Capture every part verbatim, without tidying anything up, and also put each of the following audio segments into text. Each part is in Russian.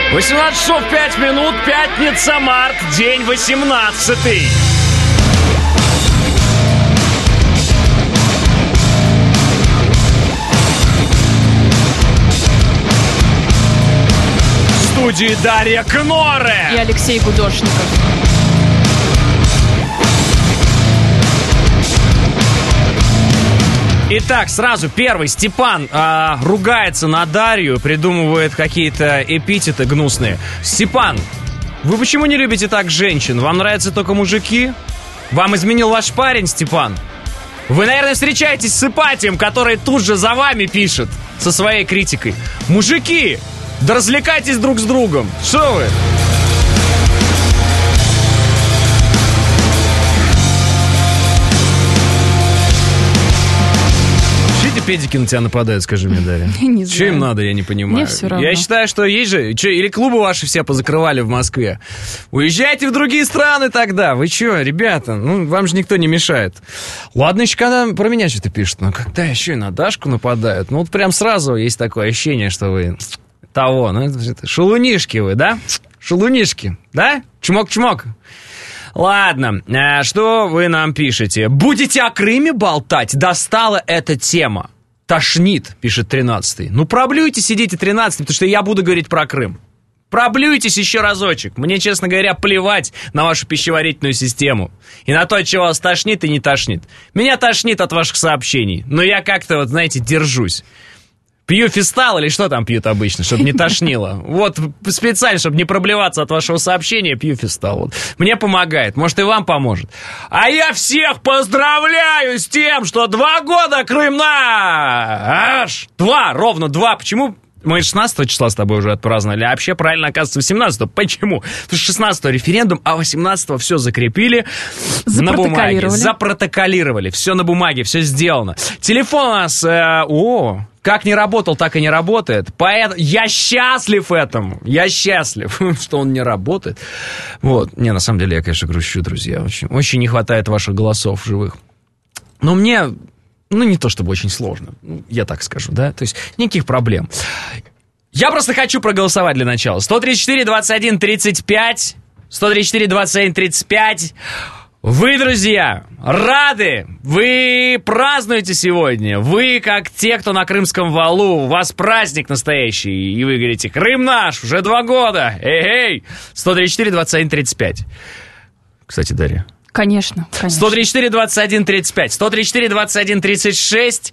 восемнадцать часов пять минут, пятница, март, день восемнадцатый. В студии Дарья Кноре и Алексей Гудошников. Итак, сразу первый. Степан э, ругается на Дарью, придумывает какие-то эпитеты гнусные. Степан, вы почему не любите так женщин? Вам нравятся только мужики? Вам изменил ваш парень, Степан? Вы, наверное, встречаетесь с Ипатием, который тут же за вами пишет со своей критикой. Мужики, да развлекайтесь друг с другом. Что вы? Педики на тебя нападают, скажи мне, Дарья. Не знаю. Что им надо, я не понимаю. Мне все равно. Я считаю, что есть же... Че, или клубы ваши все позакрывали в Москве. Уезжайте в другие страны тогда. Вы что, ребята? Ну, вам же никто не мешает. Ладно, еще когда про меня что-то пишут. Но когда еще и на Дашку нападают? Ну, вот прям сразу есть такое ощущение, что вы... Того, ну, это шалунишки вы, да? Шалунишки, да? Чмок-чмок. Ладно, а что вы нам пишете? Будете о Крыме болтать? Достала эта тема. Тошнит, пишет тринадцатый. Ну, проблюйтесь, идите тринадцатый, потому что я буду говорить про Крым. Проблюйтесь еще разочек. Мне, честно говоря, плевать на вашу пищеварительную систему. И на то, от чего вас тошнит и не тошнит. Меня тошнит от ваших сообщений. Но я как-то, вот, знаете, держусь. Пью фистал или что там пьют обычно, чтобы не тошнило. Вот специально, чтобы не проблеваться от вашего сообщения, пью фистал. Вот. Мне помогает, может и вам поможет. А я всех поздравляю с тем, что два года Крым наш! Два, ровно два. Почему? Мы шестнадцатого числа с тобой уже отпраздновали, а вообще правильно, оказывается, восемнадцатого. Почему? Потому что шестнадцатого референдум, а восемнадцатого все закрепили на бумаге. Запротоколировали. Все на бумаге, все сделано. Телефон у нас... Э, о, как не работал, так и не работает. Поэтому я счастлив этому. Я счастлив, что он не работает. Вот. Не, на самом деле, я, конечно, грущу, друзья. Очень, очень не хватает ваших голосов живых. Но мне... Ну, не то чтобы очень сложно, я так скажу, да? То есть, никаких проблем. Я просто хочу проголосовать для начала. сто тридцать четыре двадцать один тридцать пять. сто тридцать четыре двадцать один тридцать пять. Вы, друзья, рады. Вы празднуете сегодня. Вы, как те, кто на Крымском валу. У вас праздник настоящий. И вы говорите, Крым наш, уже два года. Эй-эй. сто тридцать четыре двадцать один тридцать пять. Кстати, Дарья. Конечно, конечно. сто тридцать четыре двадцать один тридцать пять, сто тридцать четыре двадцать один тридцать шесть.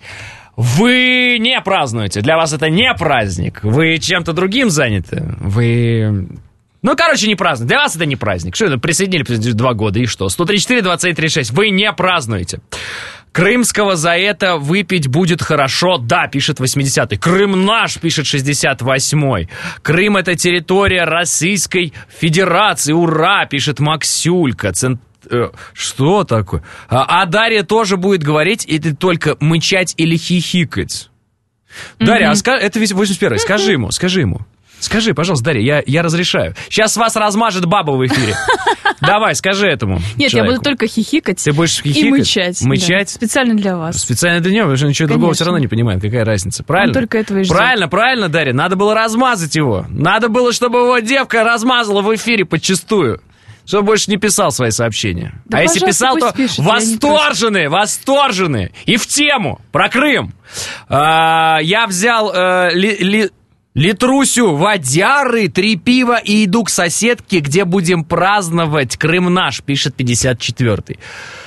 Вы не празднуете. Для вас это не праздник. Вы чем-то другим заняты. Вы... Ну, короче, не праздник. Для вас это не праздник. Что это? Присоединили два года, и что? сто тридцать четыре двадцать один тридцать шесть. Вы не празднуете. Крымского за это выпить будет хорошо. Да, пишет восьмидесятый. Крым наш, пишет шестьдесят восьмой. Крым — это территория Российской Федерации. Ура, пишет Максюлька. Цент... Что такое? А, а Дарья тоже будет говорить, или только мычать или хихикать? Mm-hmm. Дарья, а ска... это восемьдесят первый. Скажи ему, скажи ему. Скажи, пожалуйста, Дарья, я, я разрешаю. Сейчас вас размажет баба в эфире. Давай, скажи этому Нет, человеку. Я буду только хихикать. Ты будешь хихикать? И мычать. Мычать? Да. Специально для вас. Специально для него, потому что ничего другого все равно не понимает. Какая разница? Правильно? Он только этого и ждет. Правильно, правильно, Дарья. Надо было размазать его. Надо было, чтобы его девка размазала в эфире подчистую. Чтобы больше не писал свои сообщения. Да, а если писал, то пишет, восторженные, восторженные. И в тему про Крым. А, я взял а, ли, ли, литрусю водяры, три пива и иду к соседке, где будем праздновать Крым наш, пишет пятьдесят четвёртый.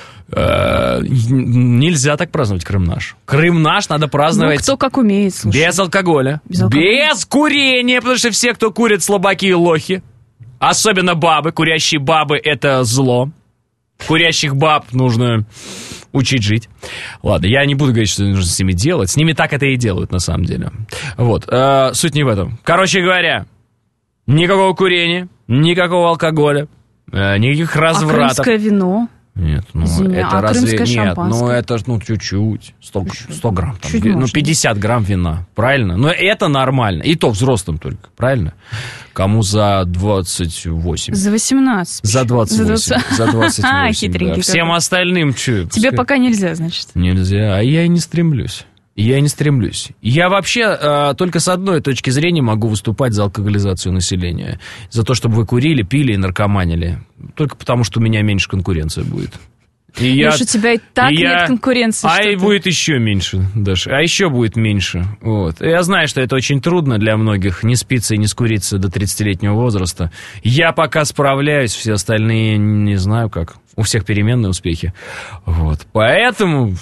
А, нельзя так праздновать Крым наш. Крым наш надо праздновать... Ну, кто как умеет, слушай. Без алкоголя. Без, алкоголя. Без курения, потому что все, кто курит, слабаки и лохи. Особенно бабы. Курящие бабы — это зло. Курящих баб нужно учить жить. Ладно, я не буду говорить, что нужно с ними делать. С ними так это и делают, на самом деле. Вот. Э, суть не в этом. Короче говоря, никакого курения, никакого алкоголя, э, никаких развратов. А крымское вино? Нет, ну Извини, это а разве... крымское Нет, шампанское? ну это ну чуть-чуть. сто, сто грамм. Там, чуть ну пятьдесят грамм вина. Правильно? Но это нормально. И то взрослым только. Правильно? Кому за двадцать восемь? За восемнадцать. За двадцать восемь. За двадцать восемь. А, хитренький. Да. Всем остальным что? Тебе пока нельзя, значит. Нельзя. А я и не стремлюсь. Я не стремлюсь. Я вообще э, только с одной точки зрения могу выступать за алкоголизацию населения. За то, чтобы вы курили, пили и наркоманили. Только потому, что у меня меньше конкуренции будет. И я, Леш, у тебя и так и нет я, конкуренции. А и будет еще меньше, Даша. А еще будет меньше. Вот. Я знаю, что это очень трудно для многих. Не спиться и не скуриться до тридцатилетнего возраста. Я пока справляюсь, все остальные не знаю как. У всех переменные успехи. Вот. Поэтому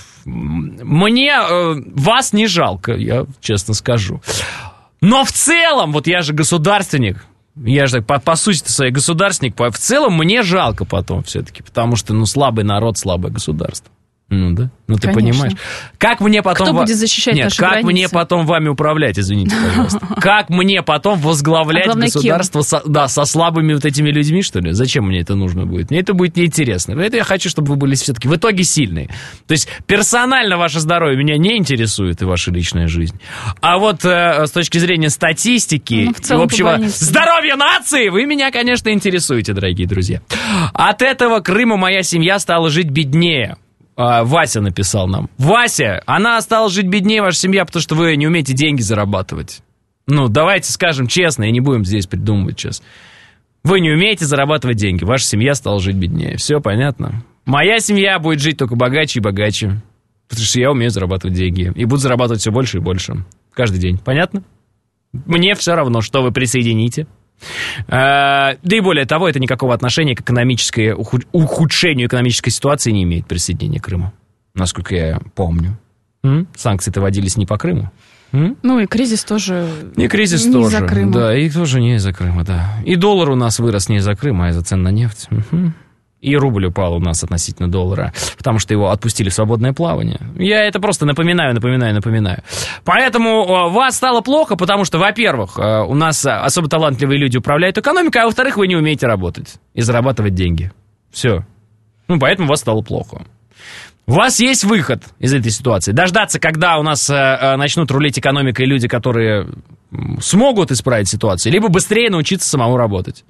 мне э, вас не жалко, я честно скажу. Но в целом, вот я же государственник. Я же по, по сути-то своей государственник, по, в целом мне жалко потом все-таки, потому что, ну, слабый народ, слабое государство. Ну, да? Ну, ты Конечно. Понимаешь? Как мне потом... Кто ва... будет защищать Нет, наши как границы? мне потом вами управлять, извините, пожалуйста? Как мне потом возглавлять а главное, государство со, да, со слабыми вот этими людьми, что ли? Зачем мне это нужно будет? Мне это будет неинтересно. Это я хочу, чтобы вы были все-таки в итоге сильные. То есть персонально ваше здоровье меня не интересует и ваша личная жизнь. А вот э, с точки зрения статистики ну, в целом, и общего по здоровья нации вы меня, конечно, интересуете, дорогие друзья. От этого Крыма моя семья стала жить беднее. Вася написал нам. Вася, она стала жить беднее, ваша семья, потому что вы не умеете деньги зарабатывать. Ну, давайте скажем честно, и не будем здесь придумывать сейчас. Вы не умеете зарабатывать деньги, ваша семья стала жить беднее. Все понятно? Моя семья будет жить только богаче и богаче, потому что я умею зарабатывать деньги. И буду зарабатывать все больше и больше. Каждый день. Понятно? Мне все равно, что вы присоедините. Да и более того, это никакого отношения к экономической, ухудшению экономической ситуации не имеет присоединение к Крыму, насколько я помню. М? Санкции-то водились не по Крыму. М? Ну и кризис тоже. И кризис не тоже. из-за Крыма. Да, и тоже не из-за Крыма, да. И доллар у нас вырос не из-за Крыма, а из-за цен на нефть. Угу. И рубль упал у нас относительно доллара, потому что его отпустили в свободное плавание. Я это просто напоминаю, напоминаю, напоминаю. Поэтому вас стало плохо, потому что, во-первых, у нас особо талантливые люди управляют экономикой, а во-вторых, вы не умеете работать и зарабатывать деньги. Все. Ну, поэтому вас стало плохо. У вас есть выход из этой ситуации. Дождаться, когда у нас э, начнут рулить экономикой люди, которые смогут исправить ситуацию, либо быстрее научиться самому работать.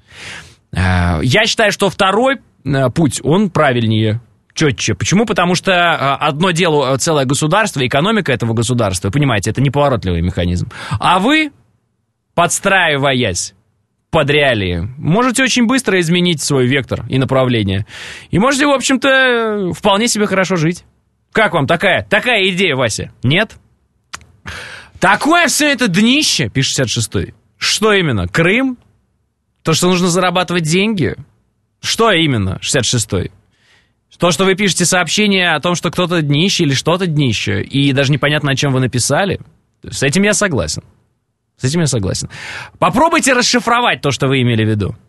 Э, я считаю, что второй путь, он правильнее, четче. Почему? Потому что одно дело целое государство, экономика этого государства, понимаете, это неповоротливый механизм. А вы, подстраиваясь под реалии, можете очень быстро изменить свой вектор и направление. И можете, в общем-то, вполне себе хорошо жить. Как вам такая, такая идея, Вася? Нет? Такое все это днище, пишет шестьдесят шестой. Что именно? Крым? То, что нужно зарабатывать деньги? Что именно, шестьдесят шестой? То, что вы пишете сообщение о том, что кто-то днище или что-то днище, и даже непонятно, о чем вы написали, с этим я согласен. С этим я согласен. Попробуйте расшифровать то, что вы имели в виду.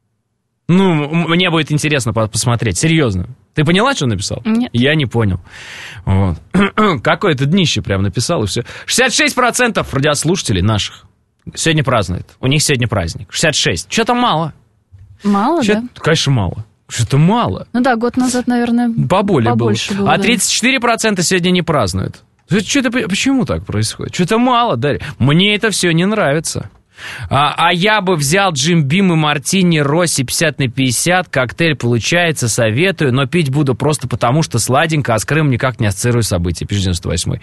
Ну, мне будет интересно посмотреть, серьезно. Ты поняла, что он написал? Нет. Я не понял. Вот. Какое-то днище прям написал, и все. шестьдесят шесть процентов радиослушателей наших сегодня празднуют. У них сегодня праздник. шестьдесят шесть. Что-то мало. Мало, Что-то, да? конечно, мало. Что-то мало. Ну да, год назад, наверное, Поболее побольше было. было. А да. тридцать четыре процента сегодня не празднуют. Что-то, почему так происходит? Что-то мало, Дарья. Мне это все не нравится. А, а я бы взял Джим Бим и Мартини Росси пятьдесят на пятьдесят. Коктейль получается, советую. Но пить буду просто потому, что сладенько, а с Крымом никак не ассоциирую события. Пишет девяносто восьмой.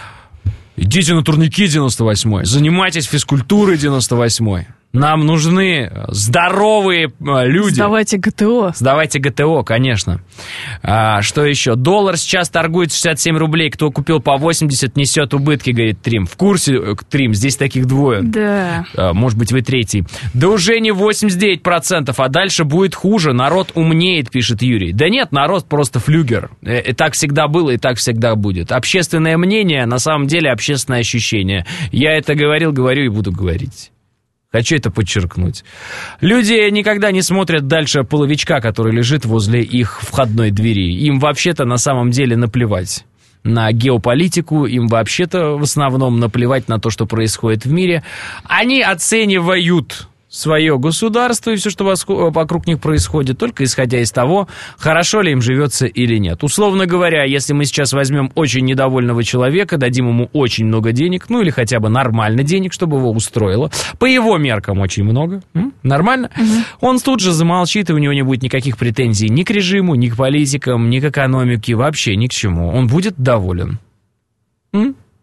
Идите на турники девяносто восьмой. Занимайтесь физкультурой девяносто восьмой. Нам нужны здоровые люди. Сдавайте ГТО. Сдавайте ГТО, конечно. А, что еще? Доллар сейчас торгует шестьдесят семь рублей. Кто купил по восемьдесят, несет убытки, говорит Трим. В курсе, Трим, здесь таких двое. Да. А, может быть, вы третий. Да уже не восемьдесят девять процентов, а дальше будет хуже. Народ умнеет, пишет Юрий. Да нет, народ просто флюгер. И так всегда было, и так всегда будет. Общественное мнение, на самом деле, общественное ощущение. Я это говорил, говорю и буду говорить. Хочу это подчеркнуть. Люди никогда не смотрят дальше половичка, который лежит возле их входной двери. Им вообще-то на самом деле наплевать на геополитику, им вообще-то в основном наплевать на то, что происходит в мире. Они оценивают свое государство и все, что вокруг них происходит, только исходя из того, хорошо ли им живется или нет. Условно говоря, если мы сейчас возьмем очень недовольного человека, дадим ему очень много денег, ну или хотя бы нормально денег, чтобы его устроило, по его меркам очень много, М? нормально, угу. Он тут же замолчит, и у него не будет никаких претензий ни к режиму, ни к политикам, ни к экономике, вообще ни к чему. Он будет доволен. М?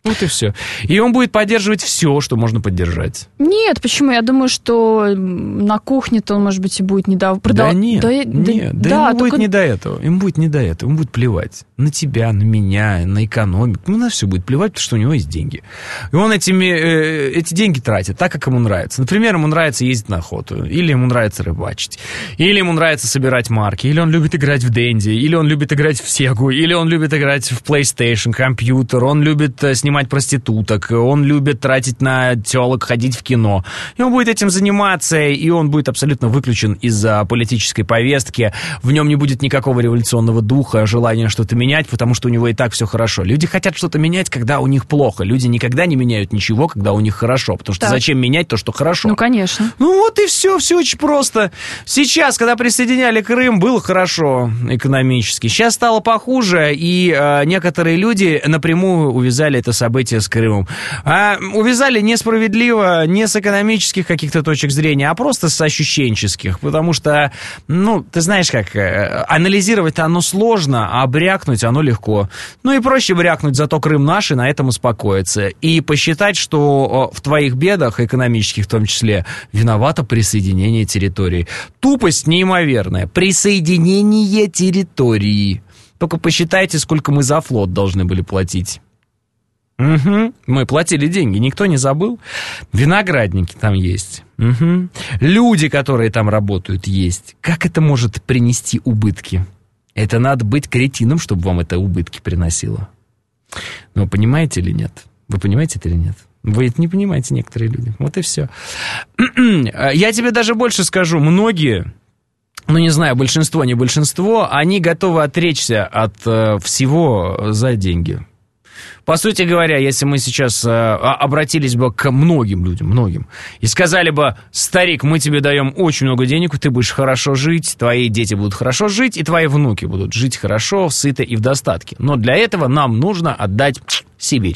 Вот и все. И он будет поддерживать все, что можно поддержать. Нет, почему? Я думаю, что на кухне-то он, может быть, и будет не до... Продал... Да нет, да, нет, да, да ему только... будет не до этого. Ему будет не до этого. Ему будет плевать на тебя, на меня, на экономику. Ну, на все будет плевать, потому что у него есть деньги. И он этими, э, эти деньги тратит так, как ему нравится. Например, ему нравится ездить на охоту, или ему нравится рыбачить, или ему нравится собирать марки, или он любит играть в Денди, или он любит играть в Сегу, или он любит играть в PlayStation, компьютер, он любит снимать проституток, он любит тратить на телок, ходить в кино. И он будет этим заниматься, и он будет абсолютно выключен из-за политической повестки. В нем не будет никакого революционного духа, желания что-то менять, потому что у него и так все хорошо. Люди хотят что-то менять, когда у них плохо. Люди никогда не меняют ничего, когда у них хорошо. Потому что так. Зачем менять то, что хорошо? Ну, конечно. Ну, вот и все. Все очень просто. Сейчас, когда присоединяли Крым, было хорошо экономически. Сейчас стало похуже, и э, некоторые люди напрямую увязали это событие с Крымом. А увязали несправедливо, не с экономических каких-то точек зрения, а просто с ощущенческих. Потому что, ну, ты знаешь как, анализировать-то оно сложно, а брякнуть оно легко. Ну и проще брякнуть, зато Крым наш, и на этом успокоиться. И посчитать, что в твоих бедах, экономических в том числе, виновато присоединение территории. Тупость неимоверная. Присоединение территории. Только посчитайте, сколько мы за флот должны были платить. Угу. Мы платили деньги, никто не забыл. Виноградники там есть. Угу. Люди, которые там работают, есть. Как это может принести убытки? Это надо быть кретином, чтобы вам это убытки приносило. Но понимаете или нет? Вы понимаете это или нет? Вы это не понимаете, некоторые люди. Вот и все. Я тебе даже больше скажу. Многие, ну не знаю, большинство, не большинство, они готовы отречься от э, всего за деньги. По сути говоря, если мы сейчас э, обратились бы к многим людям, многим, и сказали бы: старик, мы тебе даем очень много денег, ты будешь хорошо жить, твои дети будут хорошо жить, и твои внуки будут жить хорошо, сыто и в достатке. Но для этого нам нужно отдать Сибирь.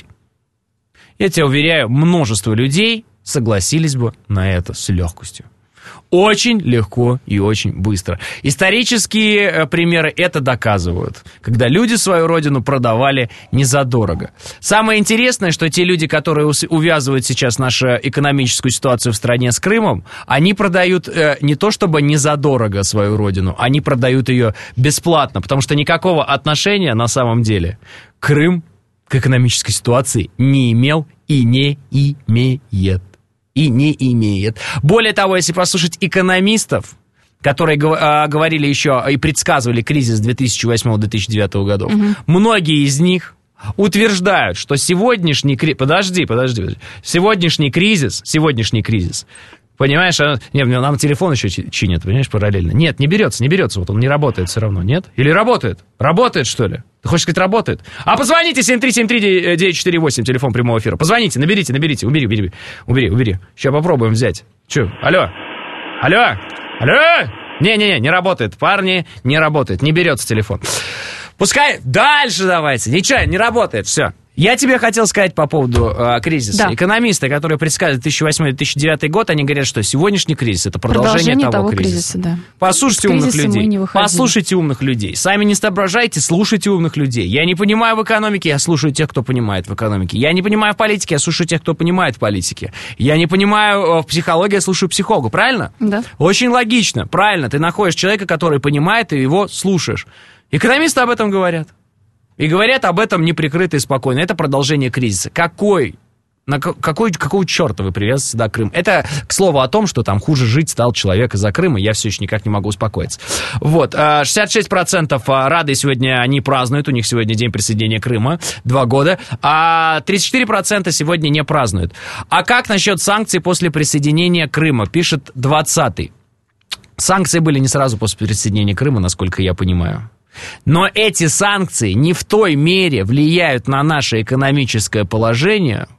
Я тебя уверяю, множество людей согласились бы на это с легкостью. Очень легко и очень быстро. Исторические примеры это доказывают, когда люди свою родину продавали незадорого. Самое интересное, что те люди, которые увязывают сейчас нашу экономическую ситуацию в стране с Крымом, они продают э, не то чтобы незадорого свою родину, они продают ее бесплатно, потому что никакого отношения на самом деле Крым к экономической ситуации не имел и не имеет. И не имеет. Более того, если послушать экономистов, которые говорили еще и предсказывали кризис две тысячи восьмого - две тысячи девятого годов, угу. Многие из них утверждают, что сегодняшний кризис... Подожди, подожди, подожди. Сегодняшний кризис, сегодняшний кризис... Понимаешь, а... Нет, нам телефон еще чинят, понимаешь, параллельно. Нет, не берется, не берется, вот он не работает все равно, нет? Или работает? Работает, что ли? Ты хочешь сказать, работает? А позвоните, семь три семь три девять четыре восемь, телефон прямого эфира. Позвоните, наберите, наберите, убери, убери, убери, убери. Сейчас попробуем взять. Че, алло? Алло? Алло? Не-не-не, не работает, парни, не работает, не берется телефон. Пускай дальше давайте, ничего, не работает, все. Я тебе хотел сказать по поводу э, кризиса. Да. Экономисты, которые предсказывают две тысячи восьмой - две тысячи девятый год, они говорят, что сегодняшний кризис – это продолжение, продолжение того, того кризиса. кризиса да. Послушайте умных людей. Послушайте умных людей. Сами не соображайте, слушайте умных людей. Я не понимаю в экономике, я слушаю тех, кто понимает в экономике. Я не понимаю в политике, я слушаю тех, кто понимает в политике. Я не понимаю в психологии, я слушаю психолога. Правильно? Да. Очень логично. Правильно. Ты находишь человека, который понимает, и его слушаешь. Экономисты об этом говорят. И говорят об этом неприкрыто и спокойно. Это продолжение кризиса. Какой? На какой, какого черта вы привязываете сюда Крым? Это, к слову, о том, что там хуже жить стал человек из-за Крыма. Я все еще никак не могу успокоиться. Вот. шестьдесят шесть процентов рады сегодня они празднуют. У них сегодня день присоединения Крыма. Два года. А тридцать четыре процента сегодня не празднуют. А как насчет санкций после присоединения Крыма? Пишет двадцатый. Санкции были не сразу после присоединения Крыма, насколько я понимаю. Но эти санкции не в той мере влияют на наше экономическое положение,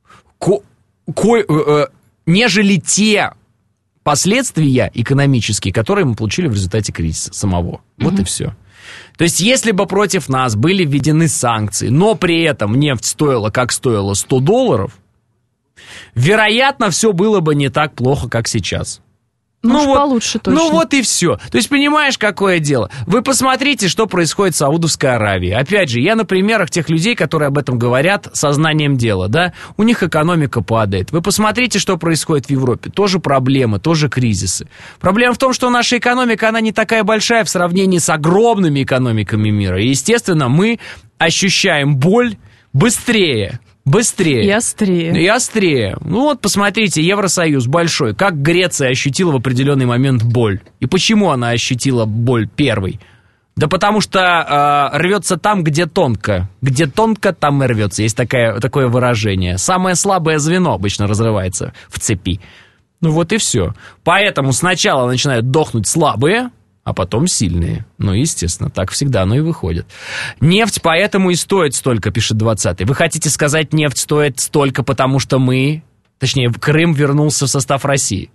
ко- ко- э, нежели те последствия экономические, которые мы получили в результате кризиса самого. Вот mm-hmm. и все. То есть, если бы против нас были введены санкции, но при этом нефть стоила, как стоила, сто долларов, вероятно, все было бы не так плохо, как сейчас. Ну, ну уж вот, получше точно. Ну вот и все. То есть, понимаешь, какое дело? Вы посмотрите, что происходит в Саудовской Аравии. Опять же, я на примерах тех людей, которые об этом говорят сознанием дела, да, у них экономика падает. Вы посмотрите, что происходит в Европе. Тоже проблемы, тоже кризисы. Проблема в том, что наша экономика, она не такая большая в сравнении с огромными экономиками мира. И, естественно, мы ощущаем боль быстрее. Быстрее. И острее. И острее. Ну вот, посмотрите, Евросоюз большой. Как Греция ощутила в определенный момент боль? И почему она ощутила боль первой? Да потому что э, рвется там, где тонко. Где тонко, там и рвется. Есть такое, такое выражение. Самое слабое звено обычно разрывается в цепи. Ну вот и все. Поэтому сначала начинают дохнуть слабые, а потом сильные. Ну, естественно, так всегда оно и выходит. Нефть поэтому и стоит столько, пишет двадцатый. Вы хотите сказать, нефть стоит столько, потому что мы, точнее, Крым вернулся в состав России?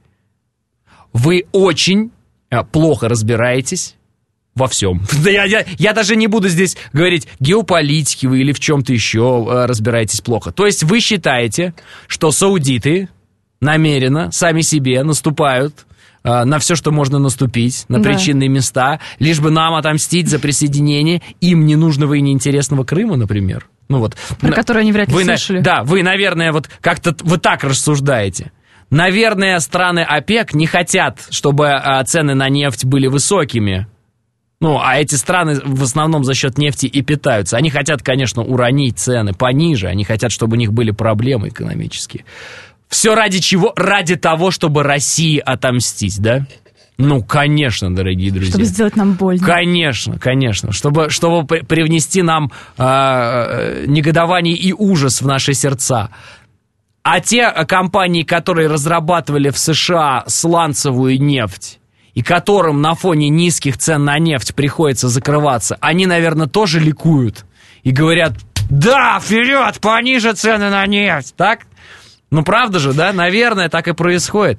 Вы очень плохо разбираетесь во всем. Я, я, я даже не буду здесь говорить, геополитики вы или в чем-то еще разбираетесь плохо. То есть вы считаете, что саудиты намеренно сами себе наступают на все, что можно наступить, на да. причинные места, лишь бы нам отомстить за присоединение им ненужного и неинтересного Крыма, например. Ну вот, про на, который они вряд ли вы, слышали. Да, вы, наверное, вот как-то вы так рассуждаете. Наверное, страны ОПЕК не хотят, чтобы а, цены на нефть были высокими. Ну, а эти страны в основном за счет нефти и питаются. Они хотят, конечно, уронить цены пониже, они хотят, чтобы у них были проблемы экономические. Все ради чего? Ради того, чтобы России отомстить, да? Ну, конечно, дорогие друзья. Чтобы сделать нам больно. Конечно, конечно. Чтобы, чтобы привнести нам э, негодование и ужас в наши сердца. А те компании, которые разрабатывали в США сланцевую нефть, и которым на фоне низких цен на нефть приходится закрываться, они, наверное, тоже ликуют и говорят, да, вперед, пониже цены на нефть, так? Ну, правда же, да? Наверное, так и происходит.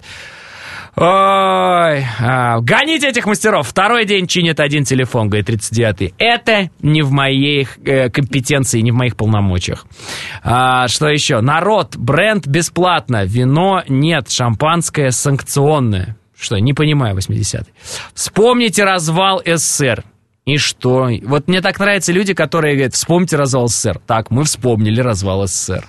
Ой, а, гоните этих мастеров. Второй день чинит один телефон, говорит тридцать девятый. Это не в моей э, компетенции, не в моих полномочиях. А, что еще? Народ, бренд бесплатно, вино нет, шампанское санкционное. Что, не понимаю, восьмидесятый. Вспомните развал СССР. И что? Вот мне так нравятся люди, которые говорят, вспомните развал СССР. Так, мы вспомнили развал СССР.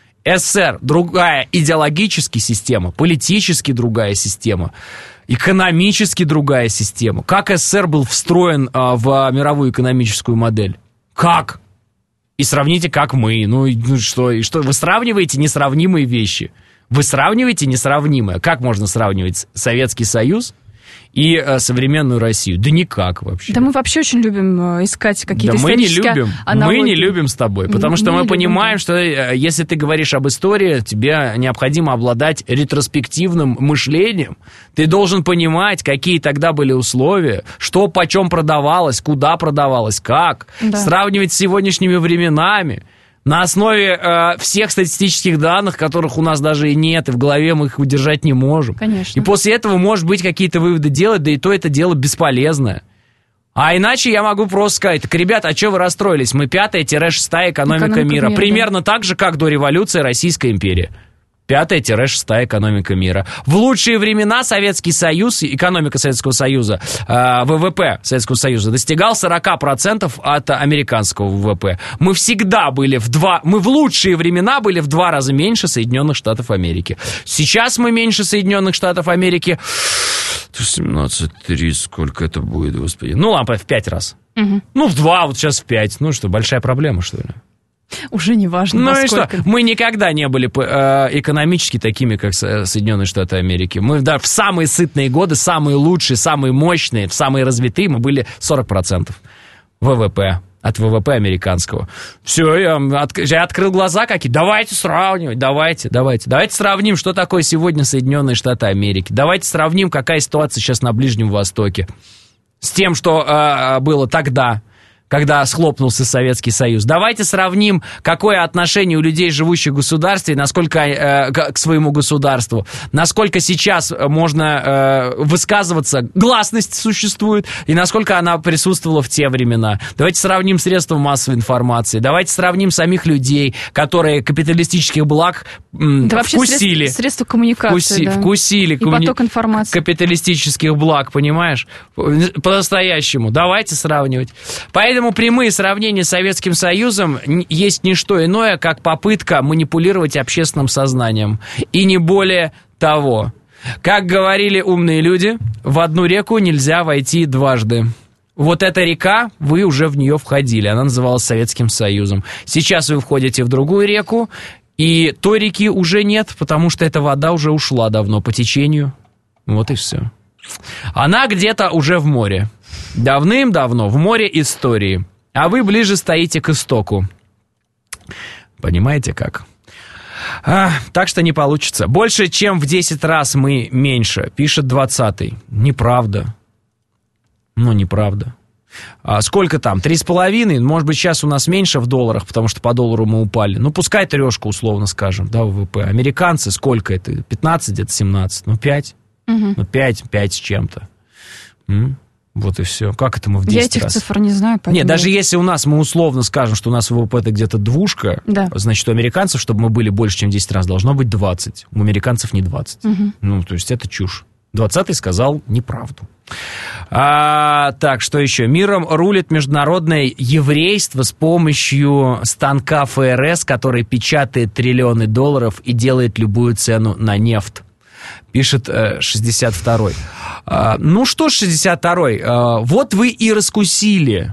СССР другая идеологически система, политически другая система, экономически другая система. Как СССР был встроен а, в мировую экономическую модель? Как? И сравните, как мы. Ну, ну что, и что? Вы сравниваете несравнимые вещи. Вы сравниваете несравнимое. Как можно сравнивать Советский Союз и э, современную Россию? Да никак вообще. Да мы вообще очень любим э, искать какие-то да исторические мы не любим. аналогии. Мы не любим с тобой, потому что мы, мы понимаем, любим, что э, если ты говоришь об истории, тебе необходимо обладать ретроспективным мышлением. Ты должен понимать, какие тогда были условия, что почем продавалось, куда продавалось, как. Да. Сравнивать с сегодняшними временами. На основе э, всех статистических данных, которых у нас даже и нет, и в голове мы их удержать не можем. Конечно. И после этого, может быть, какие-то выводы делать, да и то это дело бесполезное. А иначе я могу просто сказать, так, ребята, а что вы расстроились? Мы пятая-шестая экономика, экономика мира. мира. Примерно да. так же, как до революции Российская империя. Пятая-шестая экономика мира. В лучшие времена Советский Союз, экономика Советского Союза, э, ВВП Советского Союза достигал сорок процентов от американского ВВП. Мы всегда были в два... Мы в лучшие времена были в два раза меньше Соединенных Штатов Америки. Сейчас мы меньше Соединенных Штатов Америки... семнадцать три, сколько это будет, господи? Ну, ладно, в пять раз. Угу. Ну, в два, вот сейчас в пять. Ну что, большая проблема, что ли? Уже не важно, ну насколько. И что? Мы никогда не были э, экономически такими, как Соединенные Штаты Америки. Мы да, в самые сытные годы, самые лучшие, самые мощные, в самые развитые, мы были сорок процентов ВВП. От ВВП американского. Все, я, от, я открыл глаза какие. Давайте сравнивать, давайте, давайте. Давайте сравним, что такое сегодня Соединенные Штаты Америки. Давайте сравним, какая ситуация сейчас на Ближнем Востоке. С тем, что э, было тогда, когда схлопнулся Советский Союз. Давайте сравним, какое отношение у людей, живущих в государстве, насколько э, к своему государству, насколько сейчас можно э, высказываться, гласность существует, и насколько она присутствовала в те времена. Давайте сравним средства массовой информации, давайте сравним самих людей, которые капиталистических благ Да вкусили. Средства, средства коммуникации, вкуси, да. Вкусили. И коммуни... поток информации. Капиталистических благ, понимаешь? По-настоящему. Давайте сравнивать. Поэтому прямые сравнения с Советским Союзом есть не что иное, как попытка манипулировать общественным сознанием. И не более того. Как говорили умные люди, в одну реку нельзя войти дважды. Вот эта река, вы уже в нее входили. Она называлась Советским Союзом. Сейчас вы входите в другую реку, и той реки уже нет, потому что эта вода уже ушла давно по течению. Вот и все. Она где-то уже в море. Давным-давно в море истории. А вы ближе стоите к истоку. Понимаете как? А, так что не получится. Больше, чем в десять раз мы меньше, пишет двадцатый. Неправда. Ну, неправда. А сколько там? Три с половиной? Может быть, сейчас у нас меньше в долларах, потому что по доллару мы упали. Ну, пускай трешка, условно скажем, да, ВВП. Американцы сколько это? пятнадцать, где-то семнадцать. Ну, пять. Угу. Ну, пять, пять с чем-то. М? Вот и все. Как это мы в десять раз? Я этих цифр не знаю. Поэтому... Нет, даже если у нас, мы условно скажем, что у нас ВВП это где-то двушка, да. Значит, у американцев, чтобы мы были больше, чем десять раз, должно быть двадцать. У американцев не двадцать. Угу. Ну, то есть это чушь. двадцатый сказал неправду. А, так, что еще? Миром рулит международное еврейство с помощью станка эф эр эс, который печатает триллионы долларов и делает любую цену на нефть. Пишет э, шестьдесят второй. А, ну что ж, шестьдесят второй, а, вот вы и раскусили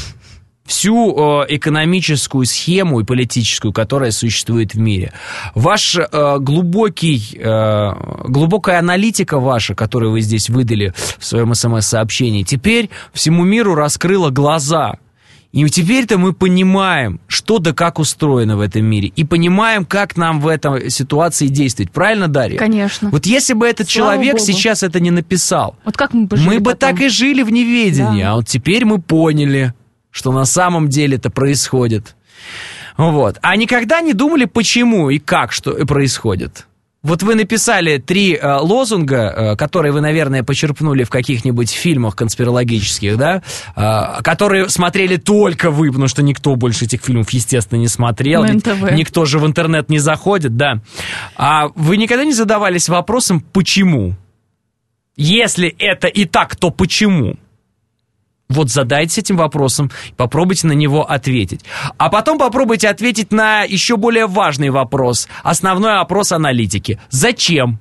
всю э, экономическую схему и политическую, которая существует в мире. Ваш э, глубокий, э, глубокая аналитика ваша, которую вы здесь выдали в своем смс-сообщении, теперь всему миру раскрыла глаза. И теперь-то мы понимаем, что да как устроено в этом мире. И понимаем, как нам в этой ситуации действовать. Правильно, Дарья? Конечно. Вот если бы этот Слава человек Богу. Сейчас это не написал, вот как мы бы, жили мы бы потом? так и жили в неведении. Да. А вот теперь мы поняли, что на самом деле это происходит. Вот. А никогда не думали, почему и как что происходит? Вот вы написали три э, лозунга, э, которые вы, наверное, почерпнули в каких-нибудь фильмах конспирологических, да, э, которые смотрели только вы, потому что никто больше этих фильмов, естественно, не смотрел. Никто же в интернет не заходит, да. А вы никогда не задавались вопросом, почему? Если это и так, то почему? Вот задайтесь этим вопросом, попробуйте на него ответить. А потом попробуйте ответить на еще более важный вопрос. Основной вопрос аналитики. Зачем?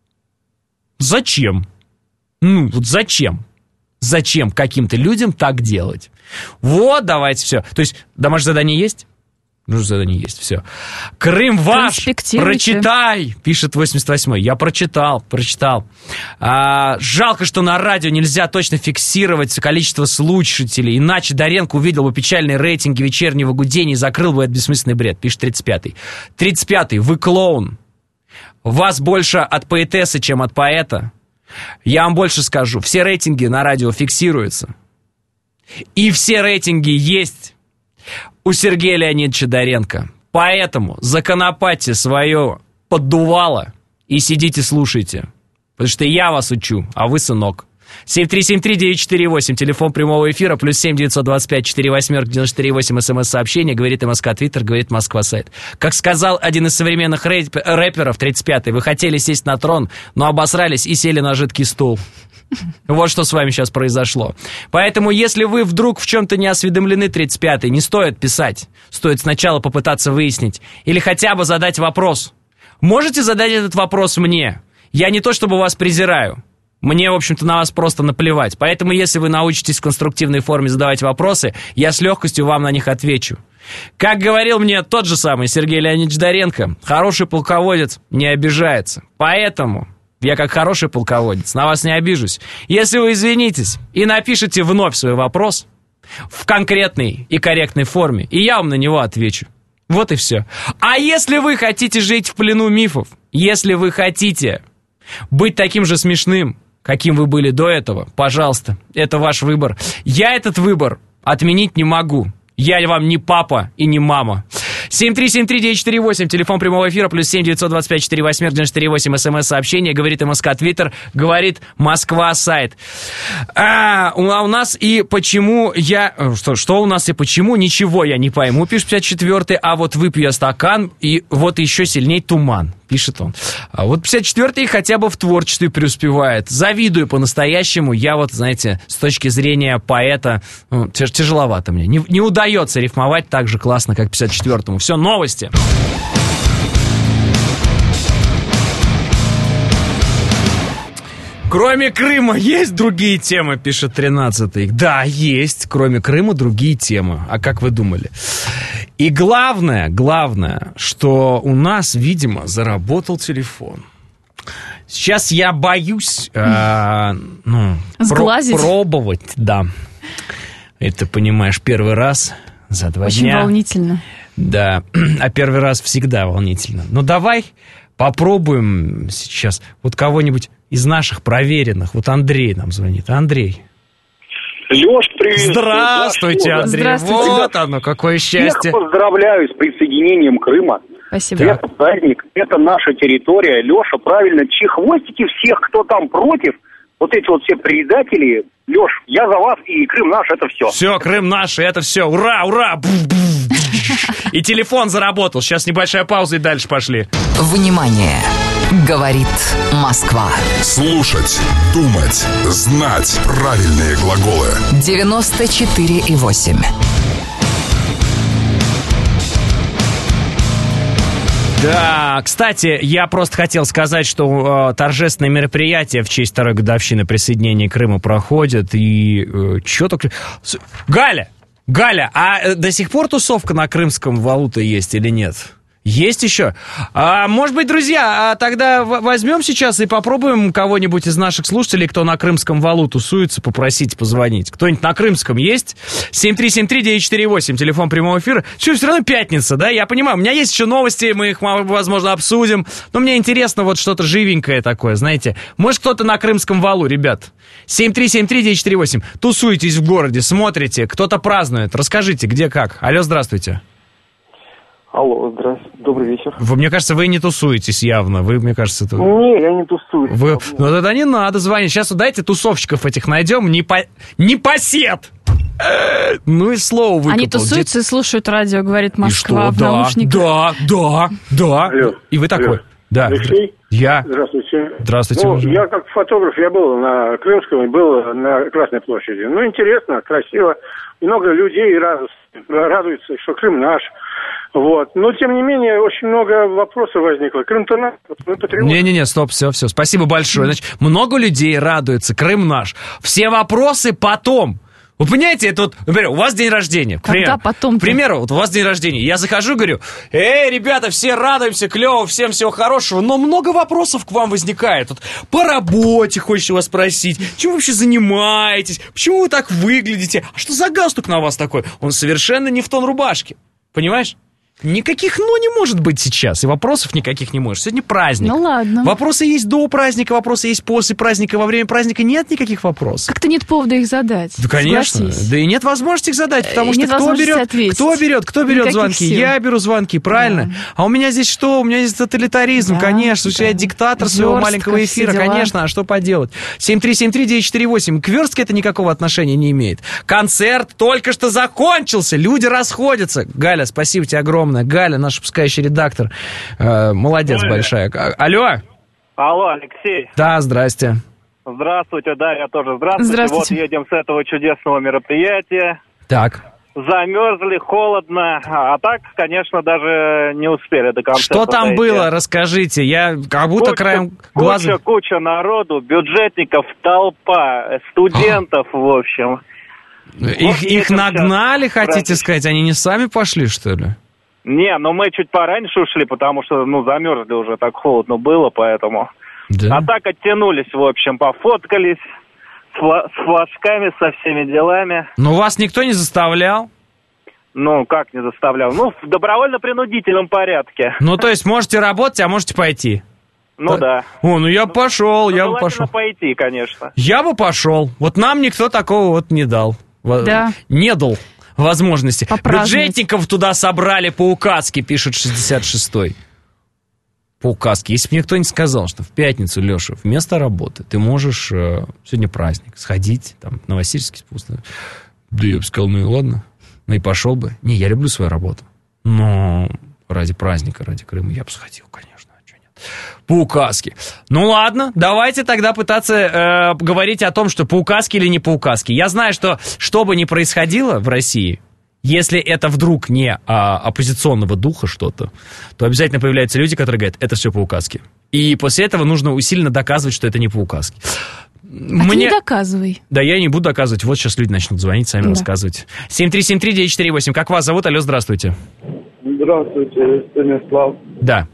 Зачем? Ну, вот зачем? Зачем каким-то людям так делать? Вот, давайте все. То есть, домашнее задание есть? Ну, задание есть, все. Крым ваш, прочитай, пишет восемьдесят восьмой. Я прочитал, прочитал. А, жалко, что на радио нельзя точно фиксировать количество слушателей, иначе Доренко увидел бы печальные рейтинги вечернего гудения и закрыл бы этот бессмысленный бред, пишет тридцать пятый. тридцать пятый, вы клоун. Вас больше от поэтессы, чем от поэта. Я вам больше скажу, все рейтинги на радио фиксируются. И все рейтинги есть у Сергея Леонидовича Доренко. Поэтому законопатьте свое поддувало и сидите слушайте. Потому что я вас учу, а вы сынок. семь три семь три девять четыре восемь, телефон прямого эфира, плюс семь девятьсот двадцать пять четыре восемь девяносто четыре восемь, смс-сообщение, говорит МСК Твиттер, говорит Москва сайт. Как сказал один из современных рэп- рэперов, тридцать пятый, вы хотели сесть на трон, но обосрались и сели на жидкий стул. Вот что с вами сейчас произошло. Поэтому, если вы вдруг в чем-то не осведомлены, тридцать пятый, не стоит писать. Стоит сначала попытаться выяснить. Или хотя бы задать вопрос. Можете задать этот вопрос мне? Я не то чтобы вас презираю. Мне, в общем-то, на вас просто наплевать. Поэтому, если вы научитесь в конструктивной форме задавать вопросы, я с легкостью вам на них отвечу. Как говорил мне тот же самый Сергей Леонидович Доренко, хороший полководец не обижается. Поэтому... я как хороший полководец, на вас не обижусь. Если вы извинитесь и напишите вновь свой вопрос в конкретной и корректной форме, и я вам на него отвечу. Вот и все. А если вы хотите жить в плену мифов, если вы хотите быть таким же смешным, каким вы были до этого, пожалуйста, это ваш выбор. Я этот выбор отменить не могу. Я вам не папа и не мама. семь три семь три девять четыре восемь, телефон прямого эфира, плюс семь девятьсот двадцать пять сорок восемь девяносто четыре восемь, смс-сообщение, говорит МСК Твиттер, говорит Москва сайт. А, у, а у нас и почему я... Что, что у нас и почему? Ничего я не пойму, пишет пятьдесят четвёртый, а вот выпью я стакан, и вот еще сильней туман, пишет он. А вот пятьдесят четвёртый хотя бы в творчестве преуспевает. Завидую по-настоящему. Я вот, знаете, с точки зрения поэта, ну, тяжеловато мне. Не, не удается рифмовать так же классно, как пятьдесят четвёртому. Все, новости. Кроме Крыма есть другие темы, пишет тринадцатый. Да, есть. Кроме Крыма другие темы. А как вы думали? И главное, главное, что у нас, видимо, заработал телефон. Сейчас я боюсь э, ну, Сглазить. Про- пробовать, да. Это, понимаешь, первый раз за два Очень дня. Очень волнительно. Да, а первый раз всегда волнительно. Ну, давай попробуем сейчас вот кого-нибудь из наших проверенных. Вот Андрей нам звонит. Андрей. Лёш, привет. Здравствуйте, Андрей. Здравствуйте. Вот оно, какое счастье. Всех поздравляю с присоединением Крыма. Спасибо. Это праздник, это наша территория. Леша, правильно, чехвостики всех, кто там против, вот эти вот все предатели. Леш, я за вас, и Крым наш, это все. Все, Крым наш, это все. Ура, ура! И телефон заработал. Сейчас небольшая пауза и дальше пошли. Внимание! Говорит Москва. Слушать, думать, знать правильные глаголы. девяносто четыре и восемь. Да, кстати, я просто хотел сказать, что э, торжественные мероприятия в честь второй годовщины присоединения Крыма проходят, и э, что только... С- Галя, Галя, а э, до сих пор тусовка на крымском валута есть или нет? Есть еще? А, может быть, друзья, а тогда в- возьмем сейчас и попробуем кого-нибудь из наших слушателей, кто на крымском валу тусуется, попросить позвонить. Кто-нибудь на крымском есть? семь три семь три девять четыре восемь, телефон прямого эфира. Что, все равно пятница, да? Я понимаю, у меня есть еще новости, мы их, возможно, обсудим. Но мне интересно вот что-то живенькое такое, знаете. Может, кто-то на крымском валу, ребят? семь три семь три девять четыре восемь. Тусуетесь в городе, смотрите, кто-то празднует. Расскажите, где как. Алло, здравствуйте. Алло, здравствуйте, добрый вечер. Вы, мне кажется, вы не тусуетесь явно. Вы, мне кажется, это... Не, я не тусуюсь. Вы... Ну, тогда не надо звонить. Сейчас вот дайте тусовщиков этих найдем. Не, по... не посед! Ну и слово выкопал. Они тусуются и слушают радио, говорит Москва в да, наушниках. Да, да, да. Алло. И вы такой. Алло. Да. Алексей? Я. Здравствуйте. Здравствуйте, Ну, уважаемый. я как фотограф, я был на Крымском, и был на Красной площади. Ну, интересно, красиво. Много людей радуются, радуются, что Крым наш. Вот. Но, тем не менее, очень много вопросов возникло. Крым-то наш, мы патриоты. Не-не-не, стоп, все, все. Спасибо большое. Значит, много людей радуется, Крым наш. Все вопросы потом. Вы понимаете, это вот, например, у вас день рождения. К примеру, Когда потом-то? К примеру, вот у вас день рождения. Я захожу, говорю, эй, ребята, все радуемся, клево, всем всего хорошего. Но много вопросов к вам возникает. Вот, по работе хочется вас спросить. Чем вы вообще занимаетесь? Почему вы так выглядите? А что за галстук на вас такой? Он совершенно не в тон рубашки. Понимаешь? Никаких «но» не может быть сейчас, и вопросов никаких не может. Сегодня праздник. Ну ладно. Вопросы есть до праздника, вопросы есть после праздника, во время праздника нет никаких вопросов. Как-то нет повода их задать. Да, конечно. Согласись. Да и нет возможности их задать, потому И что нет кто возможности берет, ответить. кто берет, кто берет Никаких звонки? сил. Я беру звонки, правильно? Да. А у меня здесь что? У меня здесь тоталитаризм, Да, конечно. да. Я диктатор своего Вёрстка, маленького все эфира, дела. конечно. А что поделать? семь три семь три девять четыре восемь. К верстке это никакого отношения не имеет. Концерт только что закончился, люди расходятся. Галя, спасибо тебе огромное. Галя, наш пускающий редактор. Э, молодец Ой. большая. А- Алло? Алло, Алексей. Да, здрасте. Здравствуйте, Дарья тоже здравствуйте. Здравствуйте. Вот едем с этого чудесного мероприятия. Так. Замерзли, холодно. А так, конечно, даже не успели до конца. Что там было? Расскажите. Я как будто Куча, краем глаза... куча, куча народу, бюджетников, толпа, студентов, в общем. Их, Вот их едем нагнали, сейчас. хотите Праздник. сказать? Они не сами пошли, что ли? Не, ну мы чуть пораньше ушли, потому что, ну, замерзли уже, так холодно было, поэтому... Да. А так оттянулись, в общем, пофоткались с, фла- с флажками, со всеми делами. Но вас никто не заставлял? Ну, как не заставлял? Ну, в добровольно-принудительном порядке. Ну, то есть, можете работать, а можете пойти? Ну да. О, ну я пошел, Ну, я бы желательно пошел. пойти, конечно. Я бы пошел. Вот нам никто такого вот не дал. Во- Да. Не дал. возможности. Попраздновать. Бюджетников туда собрали по указке, пишет шестьдесят шестой. По указке. Если бы мне кто-нибудь сказал, что в пятницу, Леша, вместо работы ты можешь, э, сегодня праздник, сходить, там, в Новосибирске спустя. Да я бы сказал, ну и ладно. Ну и пошел бы. Не, я люблю свою работу. Но ради праздника, ради Крыма я бы сходил, конечно. А что нет? По указке. Ну ладно, давайте тогда пытаться э, говорить о том, что по указке или не по указке. Я знаю, что что бы ни происходило в России, если это вдруг не а, оппозиционного духа что-то, то обязательно появляются люди, которые говорят, это все по указке. И после этого нужно усиленно доказывать, что это не по указке. А Мне... ты не доказывай. Да, я не буду доказывать. Вот сейчас люди начнут звонить, сами да. рассказывать. семь три семь три девять четыре восемь. Как вас зовут? Алло, здравствуйте. Здравствуйте, Станислав. Да.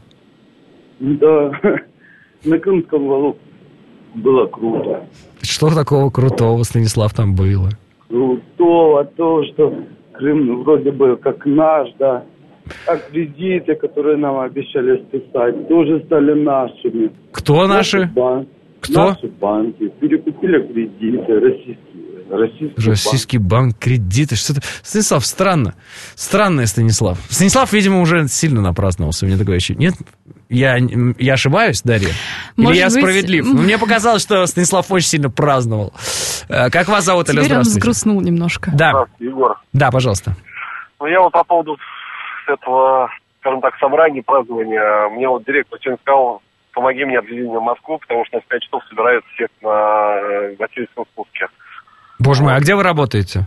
Да, на Крымском валу было круто. Что такого крутого, Станислав, там было? Крутого то, что Крым вроде бы как наш, да. А кредиты, которые нам обещали списать, тоже стали нашими. Кто наши? Банк, Кто? Наши банки перекупили кредиты, российские. Российский, Российский банк. банк, кредиты. Что-то... Станислав, странно. Странное Станислав. Станислав, видимо, уже сильно напраздновался. У меня такое ощущение. Нет? Я, я ошибаюсь, Дарья? Может Или я быть... справедлив? Мне показалось, что Станислав очень сильно праздновал. Как вас зовут? Алло, Теперь он здравствуйте. взгрустнул немножко. Да. Здравствуйте, Егор. Да, пожалуйста. Ну, я вот по поводу этого, скажем так, собрания, празднования. Мне вот директор сегодня сказал, помоги мне отвези меня в Москву, потому что на пять часов собирают всех на Васильевском спуске. Боже мой, а где вы работаете?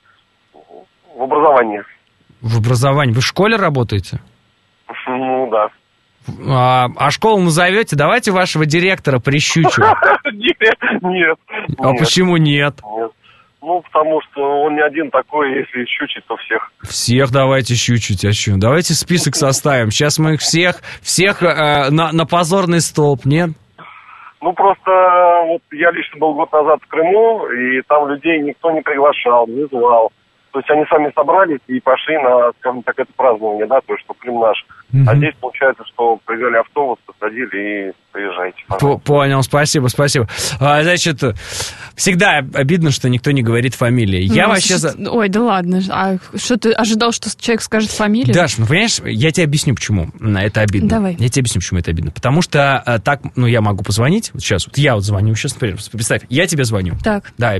В образовании. В образовании. Вы в школе работаете? Ну, да. А, а школу назовете? Давайте вашего директора прищучу. Нет. А почему нет? Нет. Ну, потому что он не один такой, если щучить, то всех. Всех давайте щучить, а что? Давайте список составим. Сейчас мы их всех, всех э, на, на позорный столб, нет? Ну, просто вот я лично был год назад в Крыму, и там людей никто не приглашал, не звал. То есть они сами собрались и пошли на, скажем так, это празднование, да, то есть, что Крым наш. Mm-hmm. А здесь получается, что привели автобус, посадили и приезжайте. П- Понял, спасибо, спасибо. А, значит, всегда обидно, что никто не говорит фамилии. Я ну, вообще... Что... Ой, да ладно. А что ты ожидал, что человек скажет фамилию? Даш, ну понимаешь, я тебе объясню, почему это обидно. Давай. Я тебе объясню, почему это обидно. Потому что а, так, ну, я могу позвонить, вот сейчас, вот я вот звоню, сейчас, например, представь, я тебе звоню. Так. Да,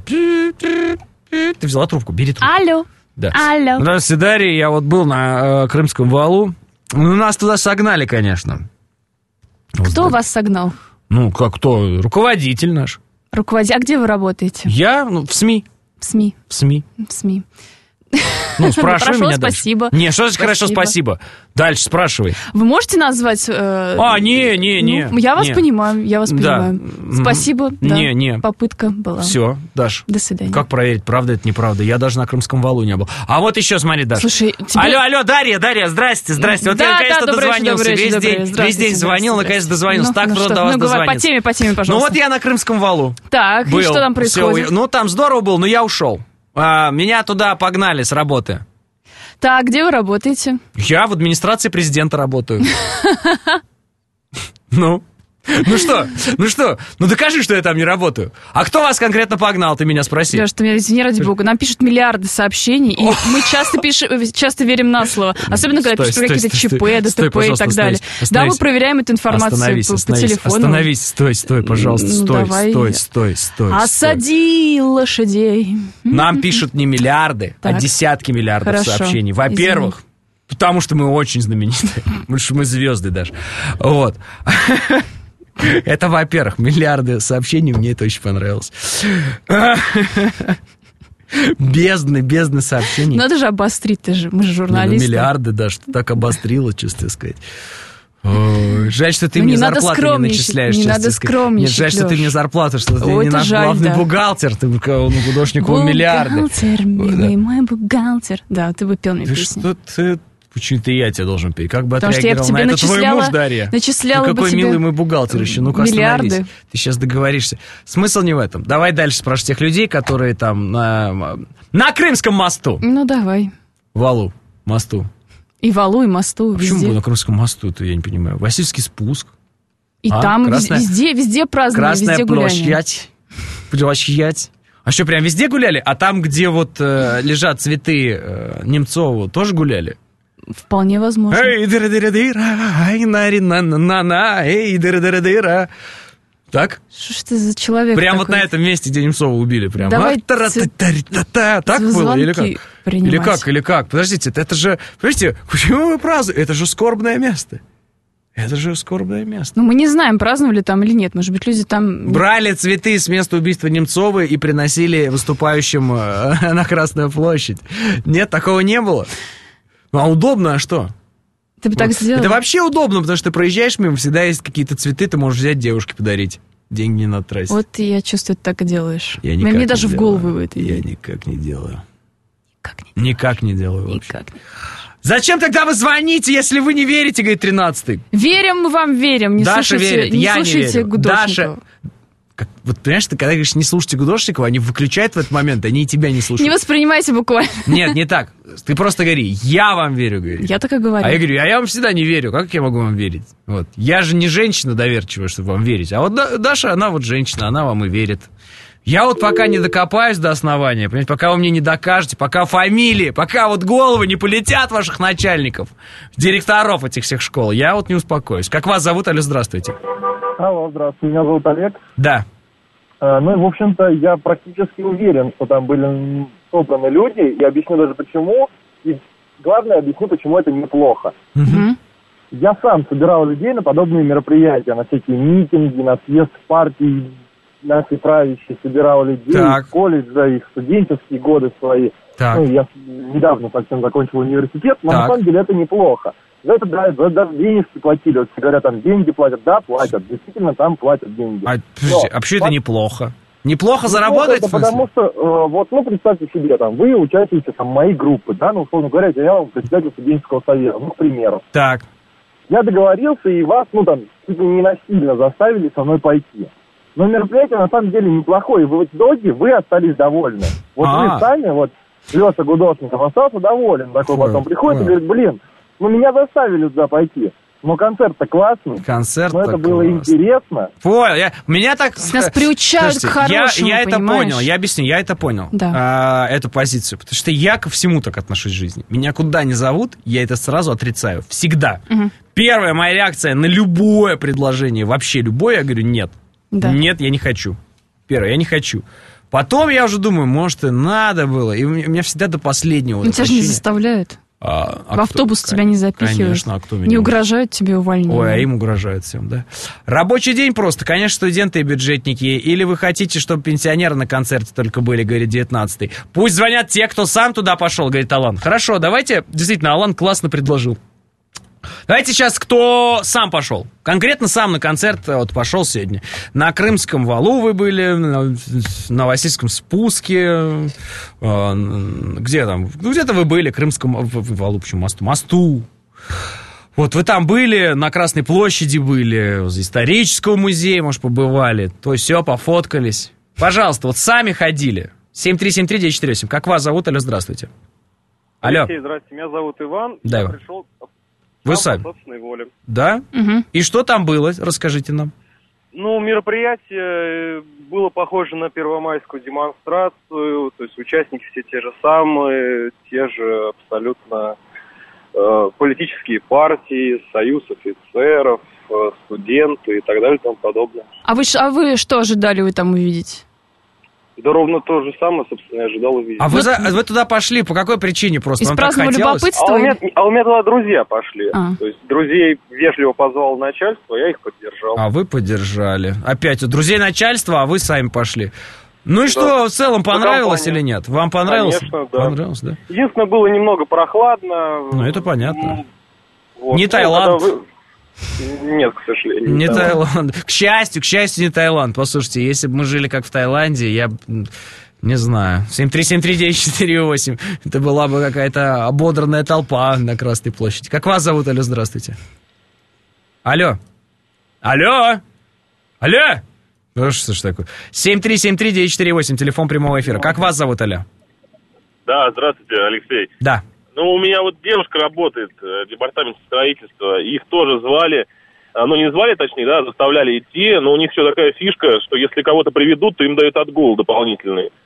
ты взяла трубку, бери трубку. Алло. Да. Алло. Здравствуйте, Дарья, я вот был на э, Крымском валу. Ну, нас туда согнали, конечно. Кто вот, вас согнал? Ну, как кто? Руководитель наш. Руководитель. А где вы работаете? Я, ну, в СМИ. В СМИ. В СМИ. В СМИ. Ну, спрашивай хорошо, меня спасибо. дальше. Не, что значит хорошо, спасибо? Дальше спрашивай. Вы можете назвать... Э, а, не, не, не. Ну, я вас не. понимаю, я вас Да. понимаю. Спасибо, да. Не, не. Попытка была. Все, Даш. До свидания. Как проверить, правда это неправда? Я даже на Крымском валу не был. А вот еще, смотри, Даш. Слушай, тебе... Алло, алло, Дарья, Дарья, здрасте, здрасте. Вот да, я наконец-то да, дозвонился. Вечер, весь добрый день, вечер, весь день звонил, наконец-то дозвонился. Ну, так ну трудно что? до вас Ну, говори, дозвониться. по теме, по теме, пожалуйста. Ну вот я на Крымском валу. Так, был. И что там происходит? Все, ну там здорово было, но я ушел. А, меня туда погнали с работы. Так, где вы работаете? Я в администрации президента работаю. Ну? Ну что? Ну что? Ну докажи, что я там не работаю. А кто вас конкретно погнал, ты меня спроси. Леш, ты меня извини, ради бога. Нам пишут миллиарды сообщений, и мы часто пишем, часто верим на слово. Особенно, когда Стой, пишут стой, какие-то стой, ЧП, стой. ДТП Стой, и пожалуйста, так далее. остановись, Да, мы остановись. проверяем эту информацию Остановись, по, по остановись, телефону. Остановись, стой, стой, пожалуйста, Ну, стой, давай. стой, стой, стой. Осади стой. лошадей. Нам пишут не миллиарды, Так. а десятки миллиардов Хорошо. сообщений. Во-первых, потому что мы очень знаменитые. Потому что мы звезды даже. Вот. Это, во-первых, миллиарды сообщений, мне это очень понравилось. Бездны, бездны сообщений. Надо же обострить, ты же, мы же журналисты. Ну, миллиарды, да, что так обострило, честно сказать. Ой, жаль, что ты Ну, мне не надо зарплату не скромничать, начисляешь. не честно надо сказать. скромничать, Нет, жаль, что ты Лёш. мне зарплату, что ты Ой, не это наш жаль, главный да. бухгалтер, ты ну, художнику миллиарды. Бухгалтер, милый мой бухгалтер. Да, ты бы пел мне Ты песню. что ты... Почему-то я тебя должен петь? Как бы Потому что я бы отреагировал на тебе это твой начисляла- муж, Дарья? начисляла Ну, бы какой тебе милый мой бухгалтер еще. Ну-ка, миллиарды. остановись. Ты сейчас договоришься. Смысл не в этом. Давай дальше спрашивай тех людей, которые там на, на Крымском мосту. Ну, давай. Валу, мосту. И валу, и мосту, Почему везде. на Крымском мосту, это я не понимаю. Васильевский спуск. И А, там Красная- везде, везде праздновали, Красная везде гуляния. площадь. Площадь. А что, прям везде гуляли? А там, где вот э, лежат цветы э, Немцову, тоже гуляли? Вполне возможно. Эй, дыра-дыра-дыра, ай, нари-на-на-на, эй, дыра-дыра-дыра. Так? Что ж ты за человек Прям такой? вот на этом месте, где Немцова убили. Прям. Давай А, тара-та-та-та-та. Так было или как? Принимать. Или как, или как? Подождите, это же, понимаете, почему вы празднуете? Это же скорбное место. Это же скорбное место. Ну, мы не знаем, праздновали там или нет. Может быть, люди там... Брали цветы с места убийства Немцовой и приносили выступающим э, на Красную площадь. Нет, такого не было. Ну, а удобно, а что? Ты бы так сделал? Это вообще удобно, потому что ты проезжаешь мимо, всегда есть какие-то цветы, ты можешь взять девушке подарить. Деньги не надо тратить. Вот я чувствую, ты так и делаешь. Я никак Мне не даже в делаю. голову это Я идет. никак не делаю. Никак не Никак не делаю вообще. Никак не. Зачем тогда вы звоните, если вы не верите, говорит тринадцатый? Верим мы вам, верим. Не Даша слушайте, верит, не я не слушайте верю. Гудошникова. Даша, как, вот понимаешь, ты когда говоришь, не слушайте Гудошникова, они выключают в этот момент, они и тебя не слушают. Не воспринимайте буквально. Нет, не так. Ты просто говори, я вам верю, говори. Я так и говорю. А я говорю, а я вам всегда не верю. Как я могу вам верить? Вот. Я же не женщина доверчивая, чтобы вам верить. А вот Да- Даша, она вот женщина, она вам и верит. Я вот пока не докопаюсь до основания, понимаете, пока вы мне не докажете, пока фамилии, пока вот головы не полетят ваших начальников, директоров этих всех школ, я вот не успокоюсь. Как вас зовут? Алло, здравствуйте. Алло, здравствуйте, меня зовут Олег. Да. Э, Ну и, в общем-то, я практически уверен, что там были собраны люди, и объясню даже почему. И главное, объясню, почему это неплохо. Мгм. Я сам собирал людей на подобные мероприятия, на всякие митинги, на съезд партий, наши правящие, собирал людей Так. из колледжа, их студенческие годы свои. Так. Ну, я недавно совсем закончил университет, но Так. на самом деле это неплохо. За это да, за, за денежки платили. Вот все говорят, там деньги платят. Да, платят. Действительно, там платят деньги. А, подождите, Но а почему это под- неплохо? Неплохо Ну, заработать? это в смысле? потому что, э, вот, ну, представьте себе, там, вы участвуете там, моей группы, да, ну, условно говоря, я вам председатель студенческого совета, ну, к примеру. Так. Я договорился, и вас, ну, там, типа, не насильно заставили со мной пойти. Но мероприятие, на самом деле, неплохое, и в итоге вы остались довольны. Вот А. вы сами, вот, Леша Гудошников остался доволен, такой Понял, потом приходит и понял. говорит, блин, ну, меня заставили туда пойти. Но концерт-то классный, Концерт. но это было интересно. Понял, я, меня так... Нас приучают Слушайте, к хорошему, я, я это понимаешь? понял, я объясню, я это понял, Да. а, эту позицию, потому что я ко всему так отношусь в жизни. Меня куда не зовут, я это сразу отрицаю, всегда. Мгм. Первая моя реакция на любое предложение, вообще любое, я говорю, нет, Да. нет, я не хочу. Первое, я не хочу. Потом я уже думаю, может, и надо было, и у меня, у меня всегда до последнего... Ну, вот тебя же не ощущение. заставляют. А- а В автобус кто? тебя не запихивают. Конечно, а кто меня Не может? угрожают тебе увольнением. Ой, а им угрожают всем, да? Рабочий день просто, конечно, студенты и бюджетники. Или вы хотите, чтобы пенсионеры на концерте только были, говорит девятнадцатый. Пусть звонят те, кто сам туда пошел, говорит Алан. Хорошо, давайте, действительно, Алан классно предложил. Давайте сейчас, кто сам пошел. Конкретно сам на концерт вот пошел сегодня. На Крымском валу вы были, на, на Васильском спуске. э, Где там? Ну, где-то вы были, Крымском в- в- валу, почему мосту? Мосту. Вот вы там были, на Красной площади были, возле исторического музея, может, побывали. То есть все, пофоткались. Пожалуйста, вот сами ходили. семь три семь три девять четыре восемь. Как вас зовут? Алло, здравствуйте. Алло. Алексей, здравствуйте, меня зовут Иван. Да, Я Иван. пришел Вы сам сами? по собственной воле. Да? Мгм. И что там было? Расскажите нам. Ну, мероприятие было похоже на первомайскую демонстрацию, то есть участники все те же самые, те же абсолютно э, политические партии, союз офицеров, э, студенты и так далее и тому подобное. А вы, ш- а вы что ожидали вы там увидеть? Да ровно то же самое, собственно, я ожидал увидеть. А вы, за- вы туда пошли по какой причине просто? Из Вам так праздного хотелось? любопытства? А у, меня, а у меня туда друзья пошли. А. То есть друзей вежливо позвал начальство, я их поддержал. А вы поддержали. Опять, у друзей начальства, а вы сами пошли. Ну и что, в целом, понравилось компания. или нет? Вам понравилось? Конечно, да. Понравилось, да? Единственное, было немного прохладно. Ну, это понятно. Вот. Не Ну, Таиланд. когда вы- Нет, к сожалению. Не да. Таиланд. К счастью, к счастью, не Таиланд. Послушайте, если бы мы жили как в Таиланде, я б, м, не знаю, семь три семь три девять четыре восемь, это была бы какая-то ободранная толпа на Красной площади. Как вас зовут? Алло, здравствуйте. Алло. Алло. Алло. Ну что ж такое? семь три семь три девять четыре восемь, телефон прямого эфира. Как вас зовут, алло? Да, здравствуйте, Алексей. Да. Ну, у меня вот девушка работает э, в департаменте строительства, их тоже звали, а, ну, не звали, точнее, да, заставляли идти, но у них еще такая фишка, что если кого-то приведут, то им дают отгул дополнительный.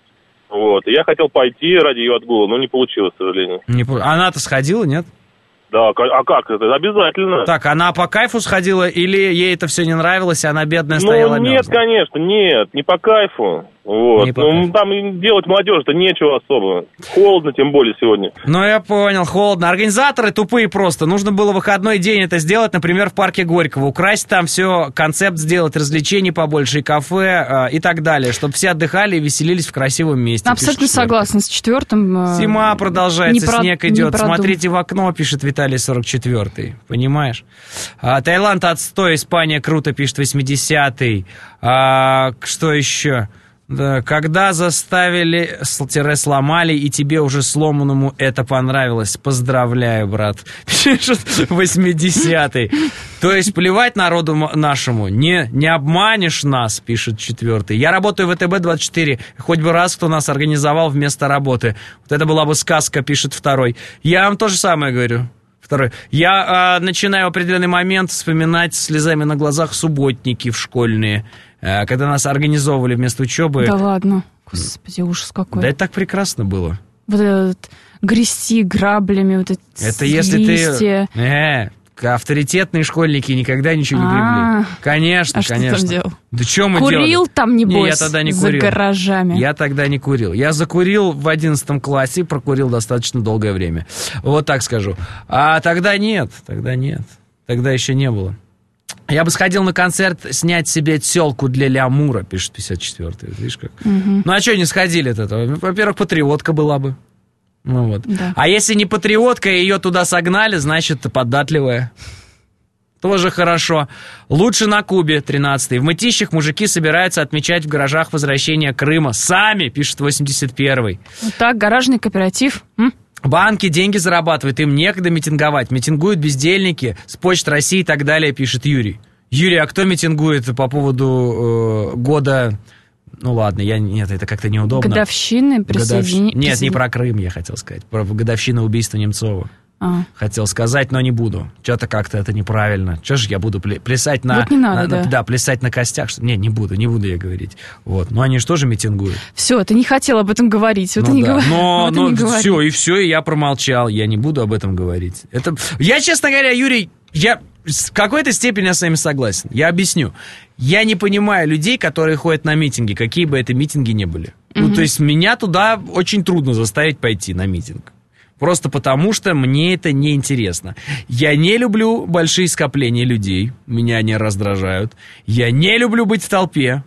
Вот. И я хотел пойти ради ее отгула, но не получилось, к сожалению. Не, она-то сходила, нет? Да, а как это? Обязательно. Так, она по кайфу сходила или ей это все не нравилось, и она бедная ну, стояла нет, мерзла? конечно, нет, не по кайфу. Вот. Не по ну, кайфу. Там делать молодежи-то нечего особо. Холодно, тем более, сегодня. Ну, я понял, холодно. Организаторы тупые просто. Нужно было в выходной день это сделать, например, в парке Горького. Украсить там все, концепт сделать, развлечений побольше, и кафе, э, и так далее, чтобы все отдыхали и веселились в красивом месте. Абсолютно согласна с четвертым. Э, Зима продолжается, про... снег идет. Смотрите в окно, пишет Виталий сорок четвёртый. Понимаешь? А, Таиланд отстой, Испания круто, пишет восьмидесятый. А, что еще? Да, когда заставили, сломали, и тебе уже сломанному это понравилось. Поздравляю, брат. Пишет восьмидесятый. То есть плевать народу нашему. Не, не обманешь нас, пишет четвертый. Я работаю в ВТБ двадцать четыре. Хоть бы раз кто нас организовал вместо работы. Вот это была бы сказка, пишет второй. Я вам то же самое говорю. Второй. Я э, начинаю в определенный момент вспоминать слезами на глазах субботники в школьные, э, когда нас организовывали вместо учебы. Да ладно. Господи, ужас какой. Да это так прекрасно было. Вот этот грести граблями, вот эти это если листья. ты... Э, авторитетные школьники никогда ничего не А-а-а. гребли. Конечно, а конечно. Что там делал? Да что мы Курил делали? там, небось, не, я тогда не за курил. гаражами? Я тогда не курил. Я закурил в одиннадцатом классе и прокурил достаточно долгое время. Вот так скажу. А тогда нет, тогда нет. Тогда еще не было. Я бы сходил на концерт снять себе тёлку для Лямура, пишет пятьдесят четвёртый. Видишь как? Угу. Ну а что не сходили-то? Во-первых, патриотка была бы. Ну, вот. Да. А если не патриотка, ее туда согнали, значит, податливая. Тоже хорошо. Лучше на Кубе, тринадцатый. В Мытищах мужики собираются отмечать в гаражах возвращение Крыма. Сами, пишет восемьдесят первый. Вот так, гаражный кооператив. М? Банки деньги зарабатывают, им некогда митинговать. Митингуют бездельники с Почт России и так далее, пишет Юрий. Юрий, а кто митингует по поводу э, года... Ну ладно, я нет, это как-то неудобно. Годовщины присоединения? Годовщ... Нет, не про Крым, я хотел сказать. Про годовщину убийства Немцова. А. Хотел сказать, но не буду. Что-то как-то это неправильно. Что же я буду плясать на... Вот не надо, на, да. На, да, плясать на костях. Что... Не, не буду, не буду я говорить. Вот. Но они же тоже митингуют. Все, ты не хотел об этом говорить. Вот ну, и да. не говори. Но, вот но и не говори. все, и все, и я промолчал. Я не буду об этом говорить. Это... Я, честно говоря, Юрий, я в какой-то степени я с вами согласен. Я объясню. Я не понимаю людей, которые ходят на митинги, какие бы это митинги ни были. Mm-hmm. Ну, то есть меня туда очень трудно заставить пойти на митинг. Просто потому, что мне это неинтересно. Я не люблю большие скопления людей. Меня они раздражают. Я не люблю быть в толпе.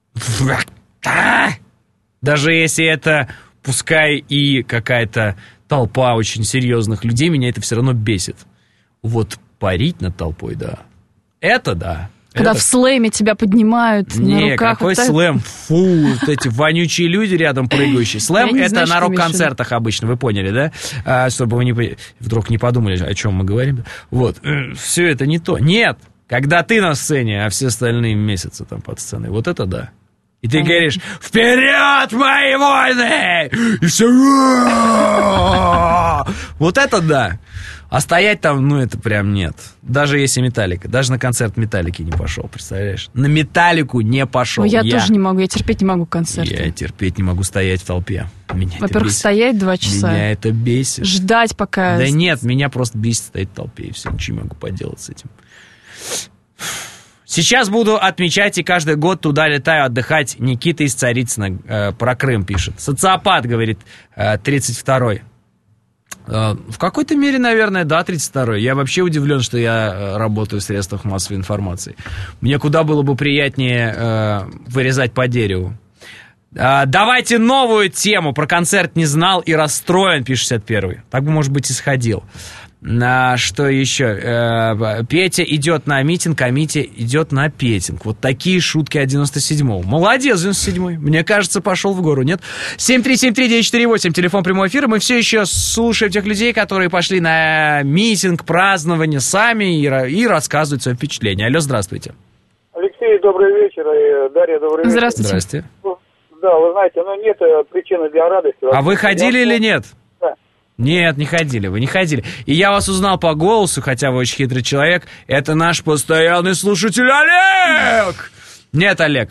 Даже если это, пускай и какая-то толпа очень серьезных людей, меня это все равно бесит. Вот парить над толпой, да. Это да. Когда это... в слэме тебя поднимают не, на руках. какой вот слэм? Фу, вот эти вонючие люди рядом прыгающие. Слэм это знаю, на рок-концертах обычно, вы поняли, да? А, чтобы вы не, вдруг не подумали, о чем мы говорим. Вот, все это не то. Нет, когда ты на сцене, а все остальные месяцы там под сценой. Вот это да. И ты говоришь, вперед, мои войны! И все. Вот это да. А стоять там, ну, это прям нет. Даже если Металлика. Даже на концерт Металлики не пошел, представляешь? На Металлику не пошел. Ну, я, я тоже не могу, я терпеть не могу концерты. Я терпеть не могу стоять в толпе. Меня Во-первых, стоять два часа. Меня это бесит. Ждать пока... Да нет, меня просто бесит стоять в толпе, и все, ничего не могу поделать с этим. Сейчас буду отмечать, и каждый год туда летаю отдыхать. Никита из Царицына э, про Крым пишет. Социопат, говорит, э, тридцать второй. В какой-то мере, наверное, да, тридцать второй. Я вообще удивлен, что я работаю в средствах массовой информации. Мне куда было бы приятнее э, вырезать по дереву. Э, давайте новую тему. Про концерт не знал и расстроен, пишет шестьдесят первый. Так бы, может быть, и сходил. А, что еще? Э, Петя идет на митинг, а Митя идет на петинг. Вот такие шутки от девяносто седьмого. Молодец, девяносто седьмой. Мне кажется, пошел в гору, нет? семь три семь три девять четыре восемь, телефон прямого эфира. Мы все еще слушаем тех людей, которые пошли на митинг, празднование сами и, и рассказывают свои впечатления. Алло, здравствуйте. Алексей, добрый вечер. И Дарья, добрый вечер. Здравствуйте. Здравствуйте. Да, вы знаете, ну нет причины для радости. А вы ходили или нет? Да. Нет, не ходили, вы не ходили. И я вас узнал по голосу, хотя вы очень хитрый человек. Это наш постоянный слушатель Олег! Нет, Олег.